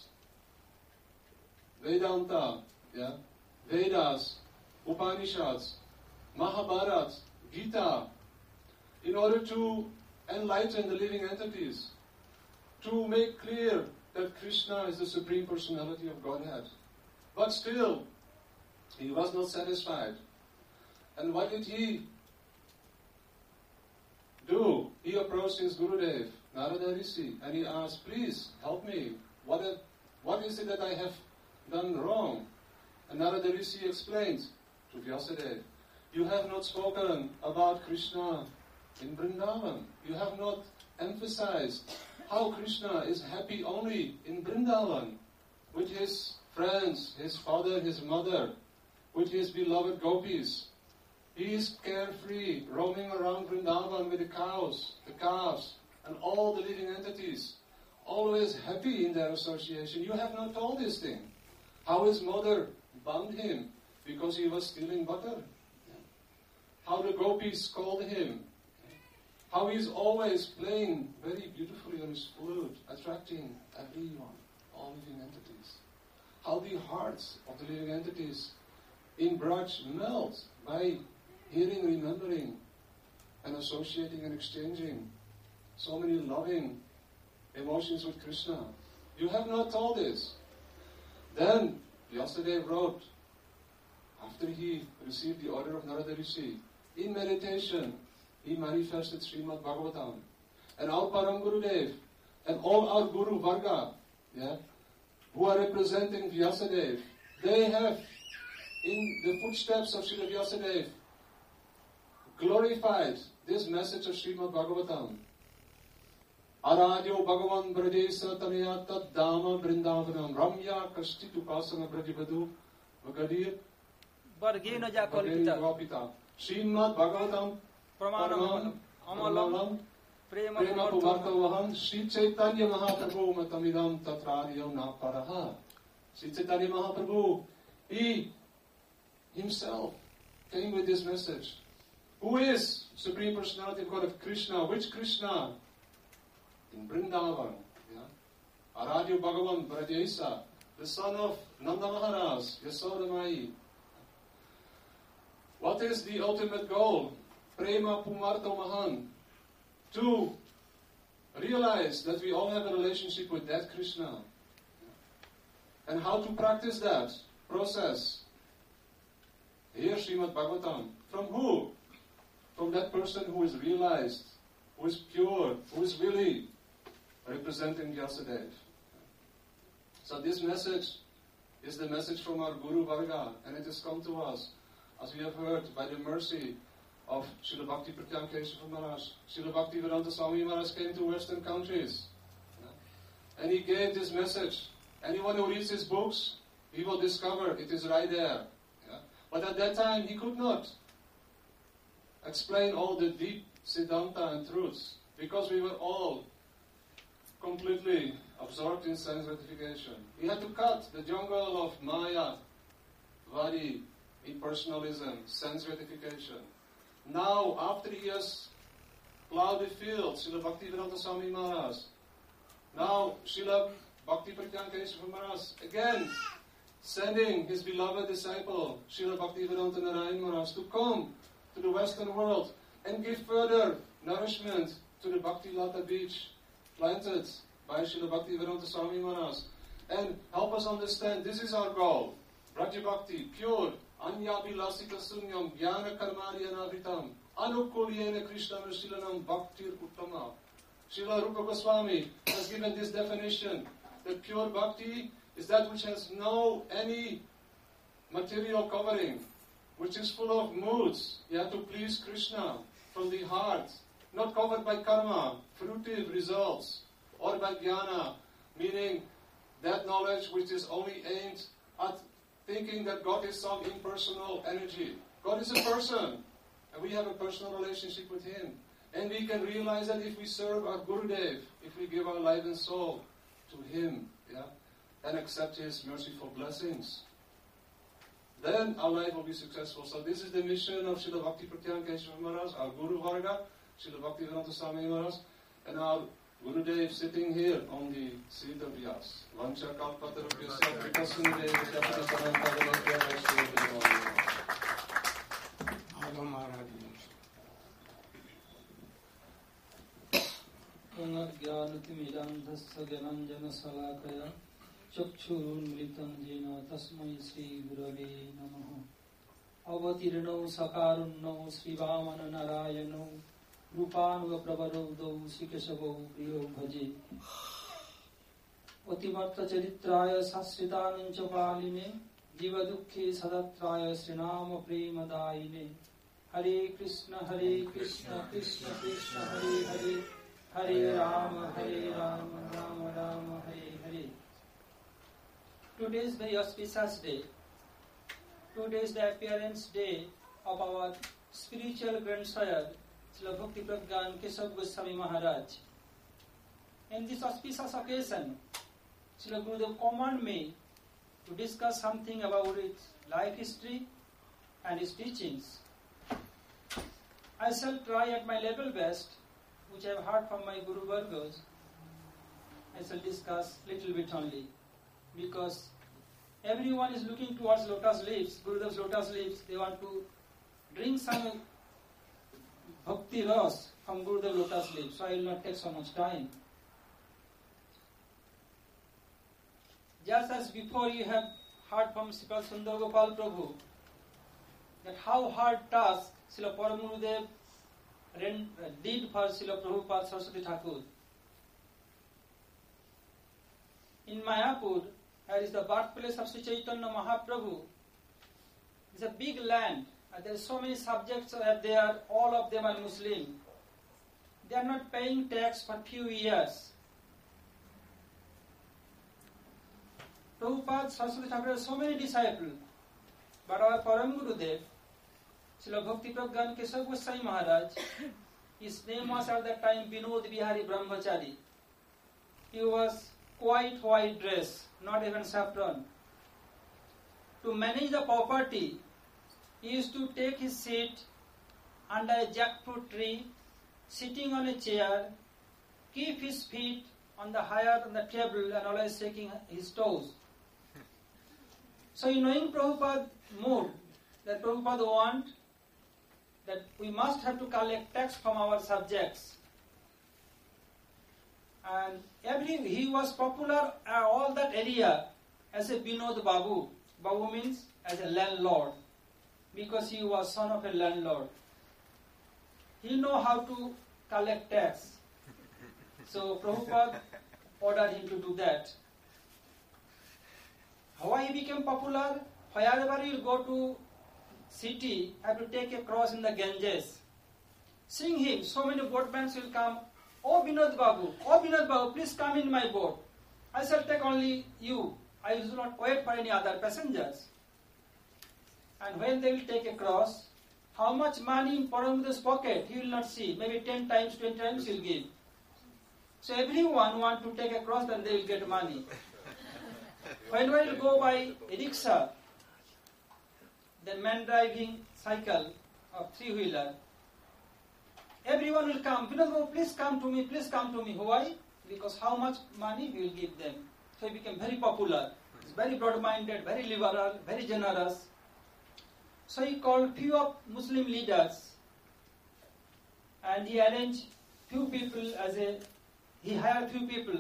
Vedanta, Vedas, Upanishads, Mahabharata, Gita, in order to enlighten the living entities, to make clear that Krishna is the Supreme Personality of Godhead. But still, he was not satisfied. And what did he do? He approached his Gurudev, Narada Rishi, and he asked, please help me. What is it that I have done wrong? And Narada Rishi explained to Vyasadeva, you have not spoken about Krishna in Vrindavan. You have not emphasized how Krishna is happy only in Vrindavan, with his friends, his father, his mother, with his beloved gopis. He is carefree, roaming around Vrindavan with the cows, the calves, and all the living entities, always happy in their association. You have not told this thing. How his mother bound him because he was stealing butter. How the gopis called him. How he is always playing very beautifully on his flute, attracting everyone, all living entities. How the hearts of the living entities in Braj melt by hearing, remembering, and associating and exchanging so many loving emotions with Krishna. You have not told this. Then Vyasadeva wrote, after he received the order of Narada Rishi, in meditation, he manifested Srimad Bhagavatam. And our Param Gurudev and all our Guru Varga, who are representing Vyasadeva, they have, in the footsteps of Srila Vyasadeva, glorified this message of Srimad Bhagavatam. Aradyo Bhagavan Bradesa Tanaya Tad Dama Vrindavanam Ramya Kashtit Upasana Brajibadu Vagadir Vargena Jakalpita Vapita Srimad Bhagavatam Pramanam Amalam Prema Pumartavahan Sri Chaitanya Mahaprabhu Matamidam Tatraryo Naparaha. Sri Chaitanya Mahaprabhu, he himself came with this message. Who is Supreme Personality of God of Krishna? Which Krishna? In Vrindavan. Aradyo Bhagavan Brajesa, the son of Nanda Maharaj, Yasoda Mai. What is the ultimate goal? Prema Pumarto Mahan. To realize that we all have a relationship with that Krishna. And how to practice that process. Here Srimad Bhagavatam. From who? From that person who is realized, who is pure, who is really representing Vyasadeva. So this message is the message from our Guru Varga, and it has come to us, as we have heard, by the mercy of Srila Bhakti Pratyam Kesava Maharaj. Srila Bhakti Vedanta Swami Maharaj came to Western countries, and he gave this message. Anyone who reads his books, he will discover it is right there. But at that time, he could not explain all the deep Siddhanta and truths, because we were all completely absorbed in sense gratification. He had to cut the jungle of Maya, Vadi, impersonalism, sense gratification. Now, after he has plowed the field, Srila Bhaktivedanta Swami Maharaj, now Srila Bhakti Pratyam Kesava Maharaj, again, sending his beloved disciple, Srila Bhaktivedanta Narayan Maharaj, to come to the Western world and give further nourishment to the Bhakti Lata beach planted by Srila Bhaktivedanta Swami Maharaj. And help us understand, this is our goal. Raja Bhakti, pure, anyabhilasita sunyam, jnana karmaryanavritam, anukulyena Krishna Shilanam Bhaktir Uttama. Srila Rupa Goswami has given this definition, that pure bhakti is that which has no any material covering, which is full of moods. You have to please Krishna from the heart, not covered by karma, fruitive results, or by jnana, meaning that knowledge which is only aimed at thinking that God is some impersonal energy. God is a person, and we have a personal relationship with Him. And we can realize that if we serve our Gurudev, if we give our life and soul to Him, and accept His merciful blessings, then our life will be successful. So this is the mission of Srila Bhakti Pratyan Keshava Maharaj, our Guru Varga, Srila Bhaktivedanta Swami Maharaj, and our Gurudev sitting here on the seat of Vyas. Vancha kalpatarubhyasya kripasindhevasya padasarantadanabhya vaishnavedavaya. Madhav Maharaj. ज्ञानतिमिरान्धस्य ज्ञानाञ्जनशलाकया चक्षुरुन्मिलितं येन तस्मै श्रीगुरवे नमः। अवतीर्णौ सकारुण्यौ श्रीवामननारायणौ रूपानुगप्रवरौदौ श्रीकेशवौ प्रियो भजे। अतिमत्तचरित्राय शाश्रितानञ्च पालिने जीवदुःखे सदात्राय श्रीनाम प्रेमदायिने। Hare Krishna Krishna Krishna Hare Hare, Hare Rama Rama Rama Hare Hare. Today is very auspicious day. Today is the appearance day of our spiritual grandsire, Srila Bhakti Pragyan Keshav Goswami Maharaj. In this auspicious occasion, Srila Gurudev commanded me to discuss something about his life history and his teachings. I shall try at my level best, which I have heard from my Guru Vargas. I shall discuss little bit only, because everyone is looking towards lotus leaves, Gurudev's lotus leaves. They want to drink some bhakti ras from Gurudev lotus leaves, so I will not take so much time. Just as before you have heard from Sripad Sundar Gopal Prabhu, that how hard task Srila Param Gurudev did for Srila Prabhupada Saraswati Thakur. In Mayapur, there is the birthplace of Sri Chaitanya Mahaprabhu. It's a big land, and there are so many subjects are there, all of them are Muslim. They are not paying tax for few years. Prabhupada Saraswati Thakur has so many disciples, but our Param Gurudev, Srila Bhakti Pragyan Keshav Goswami Maharaj, his name was at that time Vinod Bihari Brahmachari. He was quite white dress, not even saffron. To manage the property, he used to take his seat under a jackfruit tree, sitting on a chair, keep his feet on the higher on the table and always shaking his toes. So knowing Prabhupada's mood, that Prabhupada want that we must have to collect tax from our subjects. And he was popular all that area as a Vinod Babu. Babu means as a landlord, because he was son of a landlord. He know how to collect tax. So Prabhupada ordered him to do that. How he became popular? Wherever he will go to city, have to take a cross in the Ganges. Seeing him, so many boatmen will come. Oh Vinod Babu, please come in my boat. I shall take only you. I will not wait for any other passengers. And when they will take a cross, how much money in Paramud's pocket, he will not see. Maybe 10 times, 20 times he will give. So everyone want to take a cross, then they will get money. When we will go by a rickshaw, the man driving cycle or three-wheeler, everyone will come. Vinod, please come to me. Why? Because how much money we will give them. So he became very popular. He's very broad-minded, very liberal, very generous. So he called few of Muslim leaders and he arranged few people he hired few people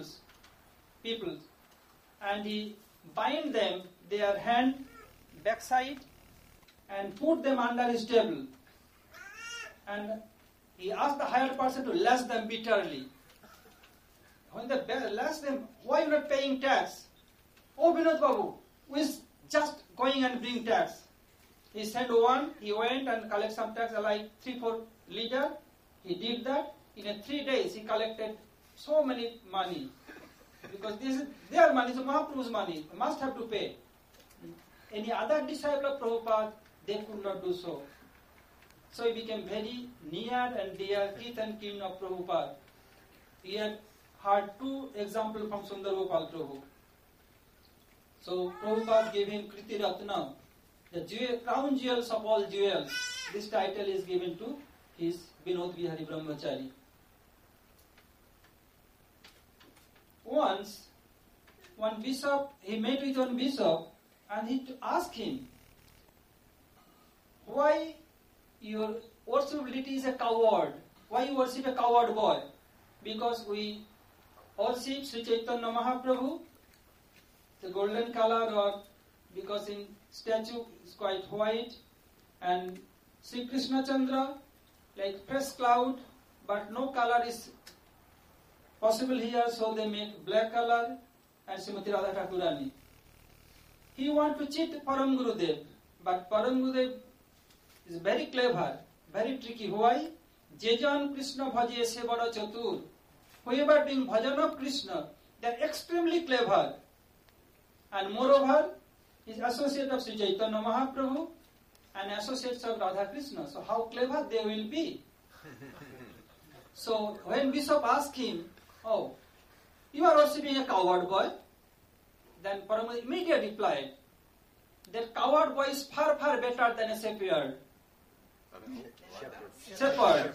and he bind them, their hand, backside and put them under his table. And he asked the hired person to lash them bitterly. When they lash them, why you not paying tax? Oh, Vinod Babu, who is just going and bring tax? He sent one, he went and collected some tax, like 3-4 leaders. He did that. In 3 days, he collected so many money. Because this is their money, so Mahaprabhu's money. They must have to pay. Any other disciple of Prabhupada, they could not do so. So he became very near and dear, kith and kin of Prabhupada. He had heard 2 examples from Sundar Gopal Prabhu. So Prabhupada gave him Kriti Ratna, the crown jewels of all jewels. This title is given to his Vinod Vihari Brahmachari. Once, one bishop, he met with one bishop and he asked him, why your worshipability is a coward? Why you worship a coward boy? Because we worship Sri Chaitanya Mahaprabhu, the golden color, or because in statue is quite white, and Sri Krishna Chandra, like fresh cloud, but no color is possible here, so they make black color, and Srimati Radha Thakurani. He want to cheat Param Gurudev, but Param Gurudev is very clever, very tricky. Why? Jejan Krishna bhaje se bada chatur. Whoever doing bhajan of Krishna, they are extremely clever. And moreover, he is associate of Sri Chaitanya Mahaprabhu and associates of Radha Krishna. So how clever they will be. So when Bishop asked him, oh, you are worshipping a coward boy? Then Param immediately replied, that coward boy is far, far better than a shepherd. Shepherd.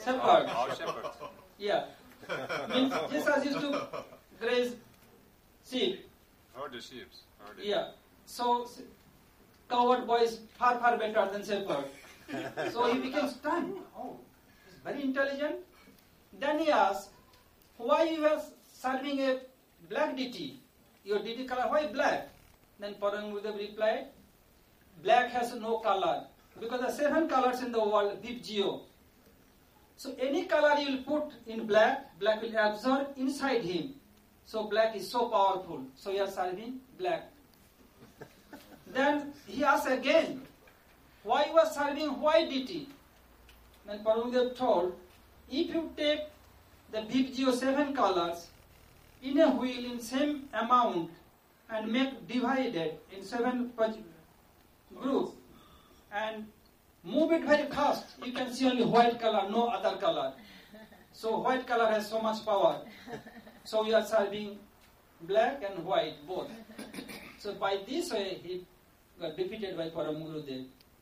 Yeah. Means Jesus used to graze sheep. Or the sheep. Yeah. So coward boy is far, far better than shepherd. So he became stunned. Oh, he's very intelligent. Then he asked, why you are serving a black deity? Your deity color, why black? Then Param Gurudev replied, black has no color. Because there are 7 colors in the world, Vibgyo. So any color you will put in black, black will absorb inside him. So black is so powerful. So you are serving black. Then he asked again, why you are serving white deity? Then Param Gurudev told, if you take the Vibgyo 7 colors in a wheel in same amount and make divided in 7 groups and move it very fast, you can see only white color, no other color. So white color has so much power. So we are serving black and white both. So by this way he got defeated by Param Gurudev.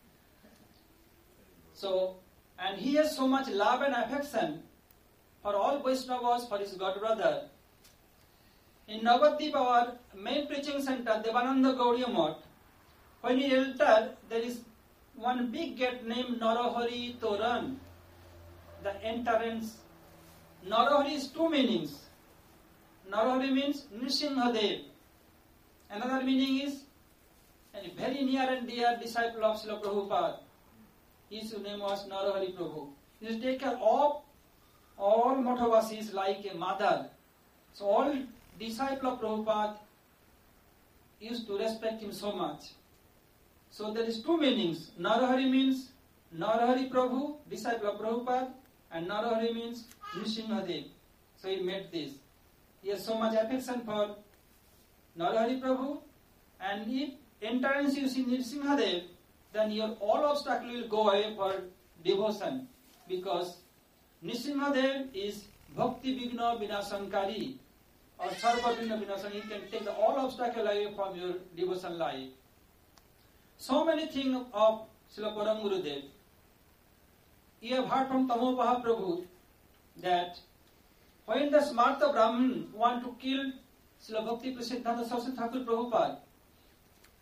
So, and he has so much love and affection for all Vaishnavas, for his god brother. In Navadvip, our main preaching center, Devananda Gaudiya Math, when you enter, there is one big gate named Narahari Toran, the entrance. Narahari is 2 meanings. Narahari means Nrsimhadev. Another meaning is a very near and dear disciple of Srila Prabhupada. His name was Narahari Prabhu. He used to take care of all Madhavasis like a mother. So all disciple of Prabhupada used to respect him so much. So there is 2 meanings. Narahari means Narahari Prabhu, disciple of Prabhupada, and Narahari means Nrsimhadev. So he made this. He has so much affection for Narahari Prabhu, and if entrance you see Nrsimhadev, then your all obstacle will go away for devotion, because Nrsimhadev is Bhakti Vigna Vinasankari, or Sarva Vigna Vinasankari. He can take all obstacle away from your devotion life. So many things of Srila Param Gurudev. You have heard from Tamopaha Prabhu that when the Smarta Brahmin want to kill Srila Bhakti Prasiddhanta Saraswati Thakur Prabhupada,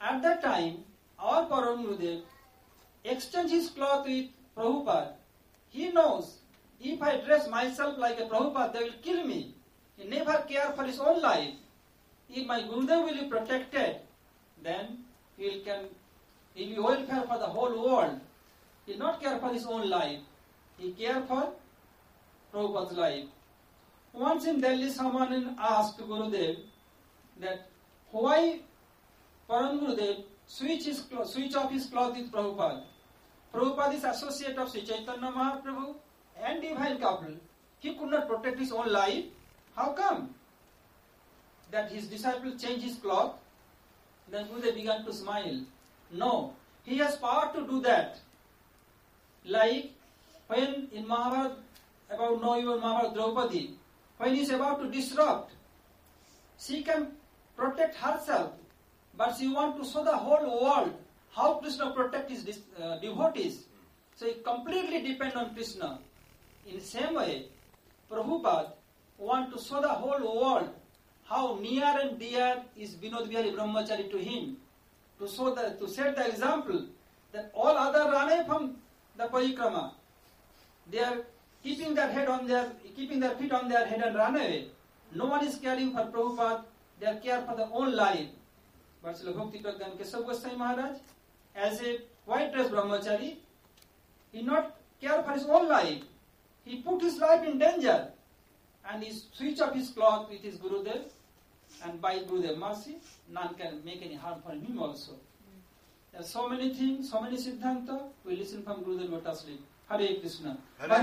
At that time, our Param Gurudev exchanged his cloth with Prabhupada. He knows, if I dress myself like a Prabhupada, they will kill me. He never cared for his own life. If my Gurudev will be protected, then he will be welfare for the whole world. He did not care for his own life. He cared for Prabhupada's life. Once in Delhi, someone asked Gurudev that why Param Gurudev switch off his cloth with Prabhupada. Prabhupada is associate of Sri Chaitanya Mahaprabhu and divine couple. He could not protect his own life. How come? That his disciple changed his cloth. Then Gurudev began to smile. No, he has power to do that. Like when in Mahabharata, about know your Mahabharata Draupadi, when he is about to disrupt, she can protect herself, but she wants to show the whole world how Krishna protect his devotees. So he completely depend on Krishna. In the same way, Prabhupada want to show the whole world how near and dear is Vinod Bihari Brahmachari to him. To set the example that all other run away from the parikrama. They are keeping their feet on their head and run away. No one is caring for Prabhupada. They are care for their own life. But Srila Bhakti Pragyan Keshav Goswami Maharaj, as a white dress brahmachari, he not care for his own life. He put his life in danger, and he switch off his cloth with his Gurudev, and by Gurudev mercy, none can make any harm for him also. There are so many things, so many siddhanta. We listen from Gurudev Lotusly. Hare Krishna.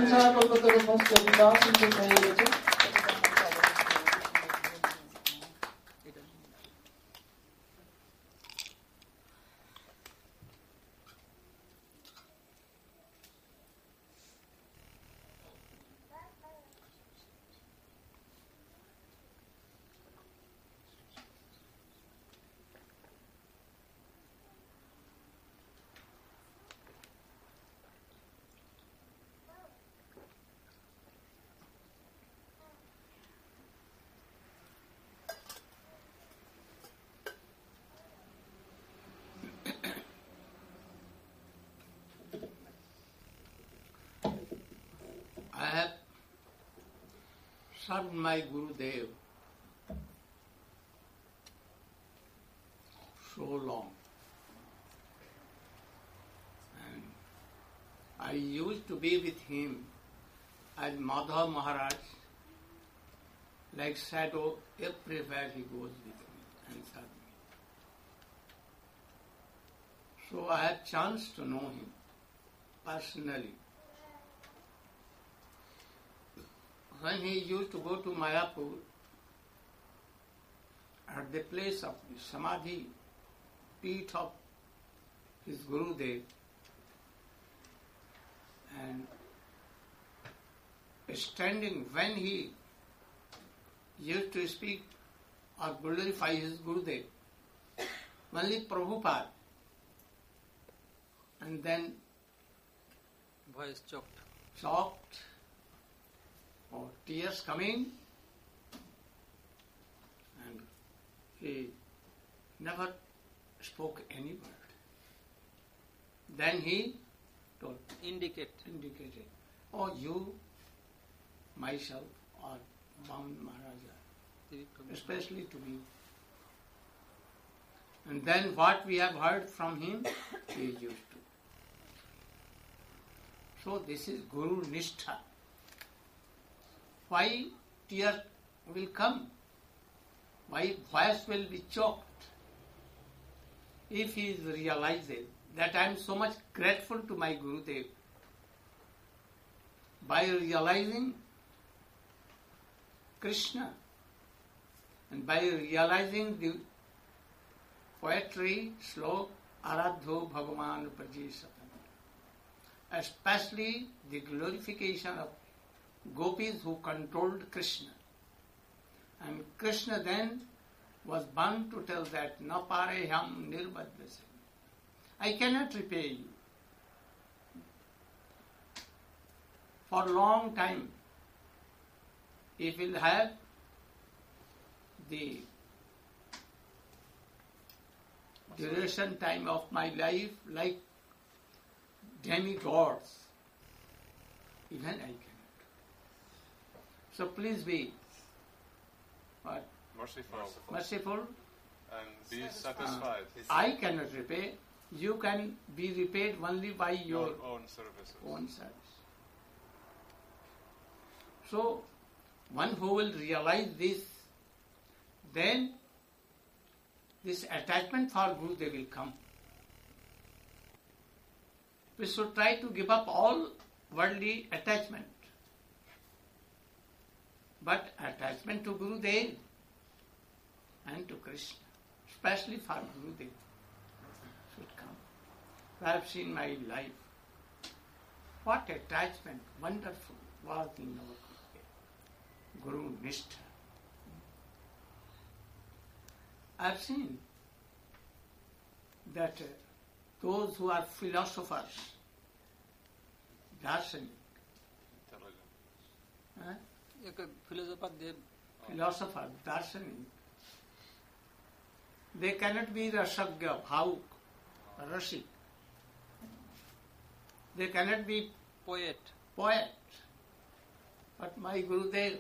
I have served my Gurudev so long, and I used to be with him as Madhav Maharaj, like shadow, everywhere he goes with me and serve me. So I had chance to know him personally. When he used to go to Mayapur, at the place of the Samadhi Peeth of his Gurudev, and standing when he used to speak or glorify his Gurudev, only Prabhupada, and then Voice choked. Or tears coming, and he never spoke any word. Then he indicated, oh, you, myself, or Bound Maharaja, especially to me. And then what we have heard from him, he used to. So this is Guru Nishtha. Why tears will come? Why voice will be choked? If he is realizing that I am so much grateful to my Gurudev, by realizing Krishna and by realizing the poetry, slok, Aradho Bhagavan Praji Satam, especially the glorification of gopis who controlled Krishna. And Krishna then was bound to tell that, Na pareham nirbadhyase. I cannot repay you. For a long time, if you will have the duration time of my life like demigods. Even I cannot. So please be what? Merciful. And be satisfied. I cannot repay. You can be repaid only by your own services. own service. So, one who will realize this, then this attachment for Gurudev will come. We should try to give up all worldly attachment. But attachment to Gurudev and to Krishna, especially for Gurudev, should come. I have seen my life. What attachment, wonderful, was in our Gurudev. Guru Nishtha. I have seen that those who are philosophers, darshanik, एक philosopher देव philosopher, darshanik, they cannot be rasagya, bhavuk, rasik. They cannot be poet poet. But my Gurudev,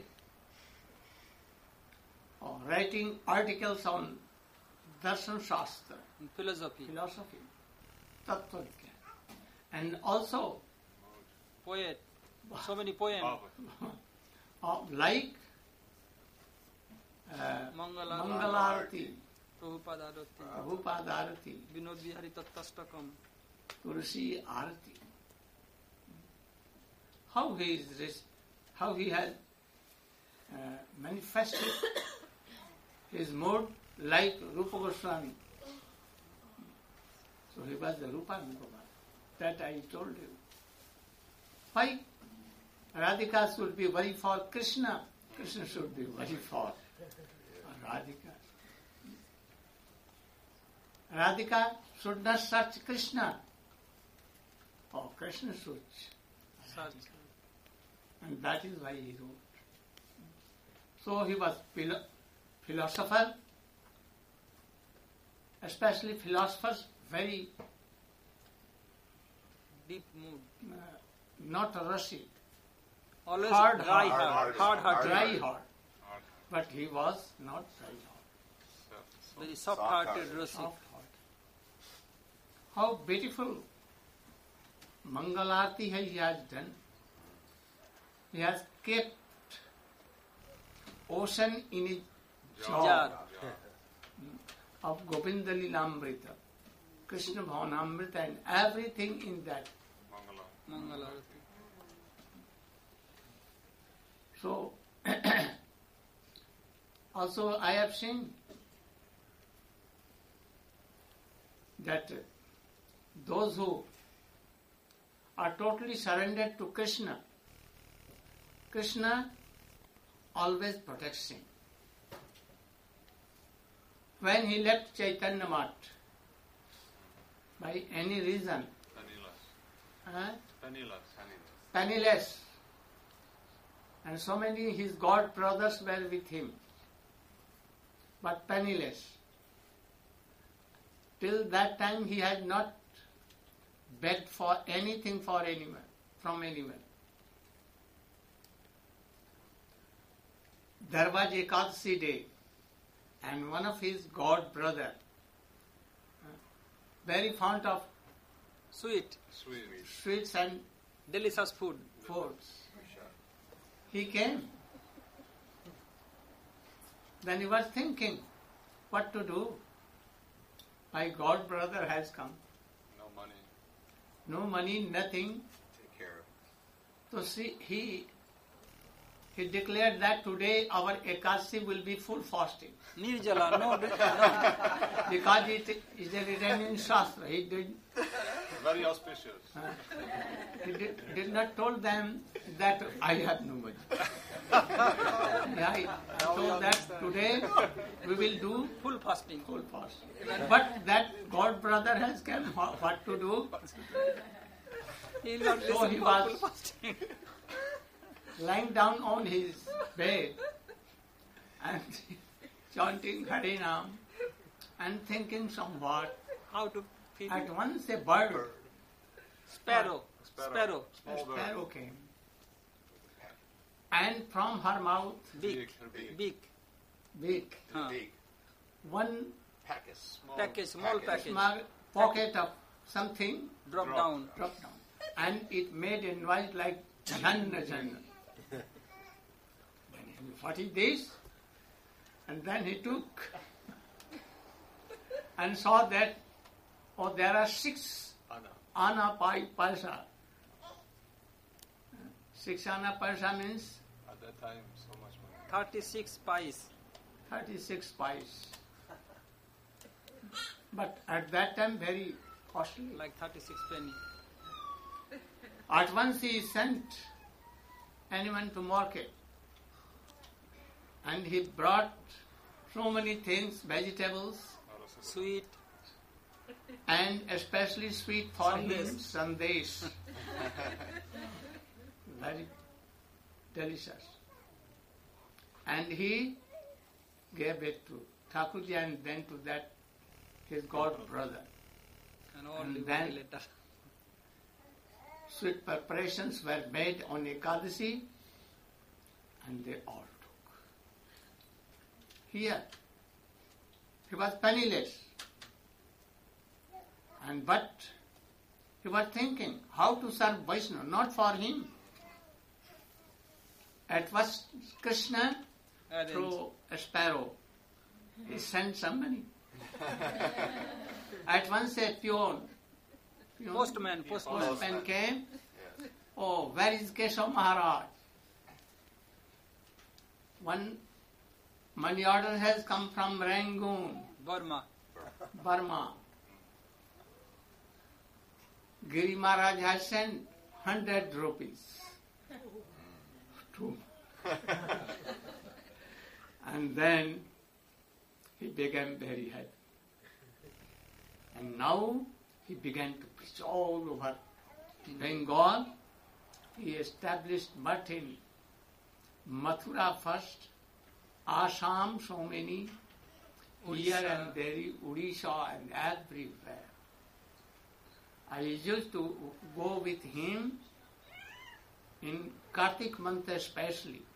writing articles on darshan shastra, philosophy philosophy, tattva, and also poet so many poems like Mangalarati, Prabhupada Arati Prabhupada Arati, Vinod Bihari Tattashtakam Tulsi Arati. How he is this, how he has manifested his mood like Rupa Goswami. So he was the Rupa Goswami. That I told you. Why Radhika should be very for Krishna, Krishna should be very for Radhika. Radhika should not search Krishna. Oh, Krishna should. And that is why he wrote. So he was philosopher, especially philosophers, very deep mood not rushy, always hard dry heart, heart dry heart. But he was not dry heart, very soft hearted Rasi. soft heart. How beautiful Mangalarti he has done. He has kept ocean in his jar jar of Govinda Lilamrita, Krishna Bhavanamrita, and everything in that. Mangal Arati So, also I have seen that those who are totally surrendered to Krishna, Krishna always protects him. When he left Chaitanya Math, by any reason, penniless, and so many his god brothers were with him, but penniless. Till that time he had not begged for anything for anyone, from anyone. There was Ekadasi day, and one of his god brother, very fond of sweets and delicious food foods, he came. Then he was thinking what to do. My god brother has come. No money, nothing. Take care of. So see, he declared that today our Ekadasi will be full fasting. निर्जला no Because it is written in Shastra. He Very auspicious. did not told them that I have no money. I told that today we will do full fasting full fast. But that god brother has come. What to do? he will not So listen he for was- full fasting Lying down on his bed and chanting Hare Nam and thinking somewhat. How to feed At it? once a bird, Sparrow. Sparrow. Sparrow. a Small bird. sparrow came, and from her mouth, Beak. Big. Beak. beak, Huh. Big. one Package. Small Package, small package. small pocket of something Drop Drop. down. dropped down, and it made a noise like janna janna. Then he said, what is this? And then he took and saw that, oh, there are 6 Anna. paisa. 6 anna paisa means At that time, so much money. 36 pies. 36 pies. But at that time, very costly. Like 36 penny. At once he sent anyone to market, and he brought so many things, vegetables, Sweet. and especially sweet for him, Sandesh. sandesh. Very delicious. And he gave it to Thakurji and then to that his god brother. And all And the then- body later. Sweet preparations were made on Ekadasi, and they all took. Here, he was penniless, but he was thinking how to serve Vaishnava, not for him. At first, Krishna, Arrange. through a sparrow, he sent some money. At once a peon Postman. postman came. Oh, where is Keshav Maharaj? One money order has come from Rangoon, Burma. Burma. Giri Maharaj has sent 100 rupees. And then he became very happy. And now he began to preach all over Bengal. He established mutt in Mathura first, Assam, so many, here and there, Odisha and everywhere. I used to go with him in Kartik month especially.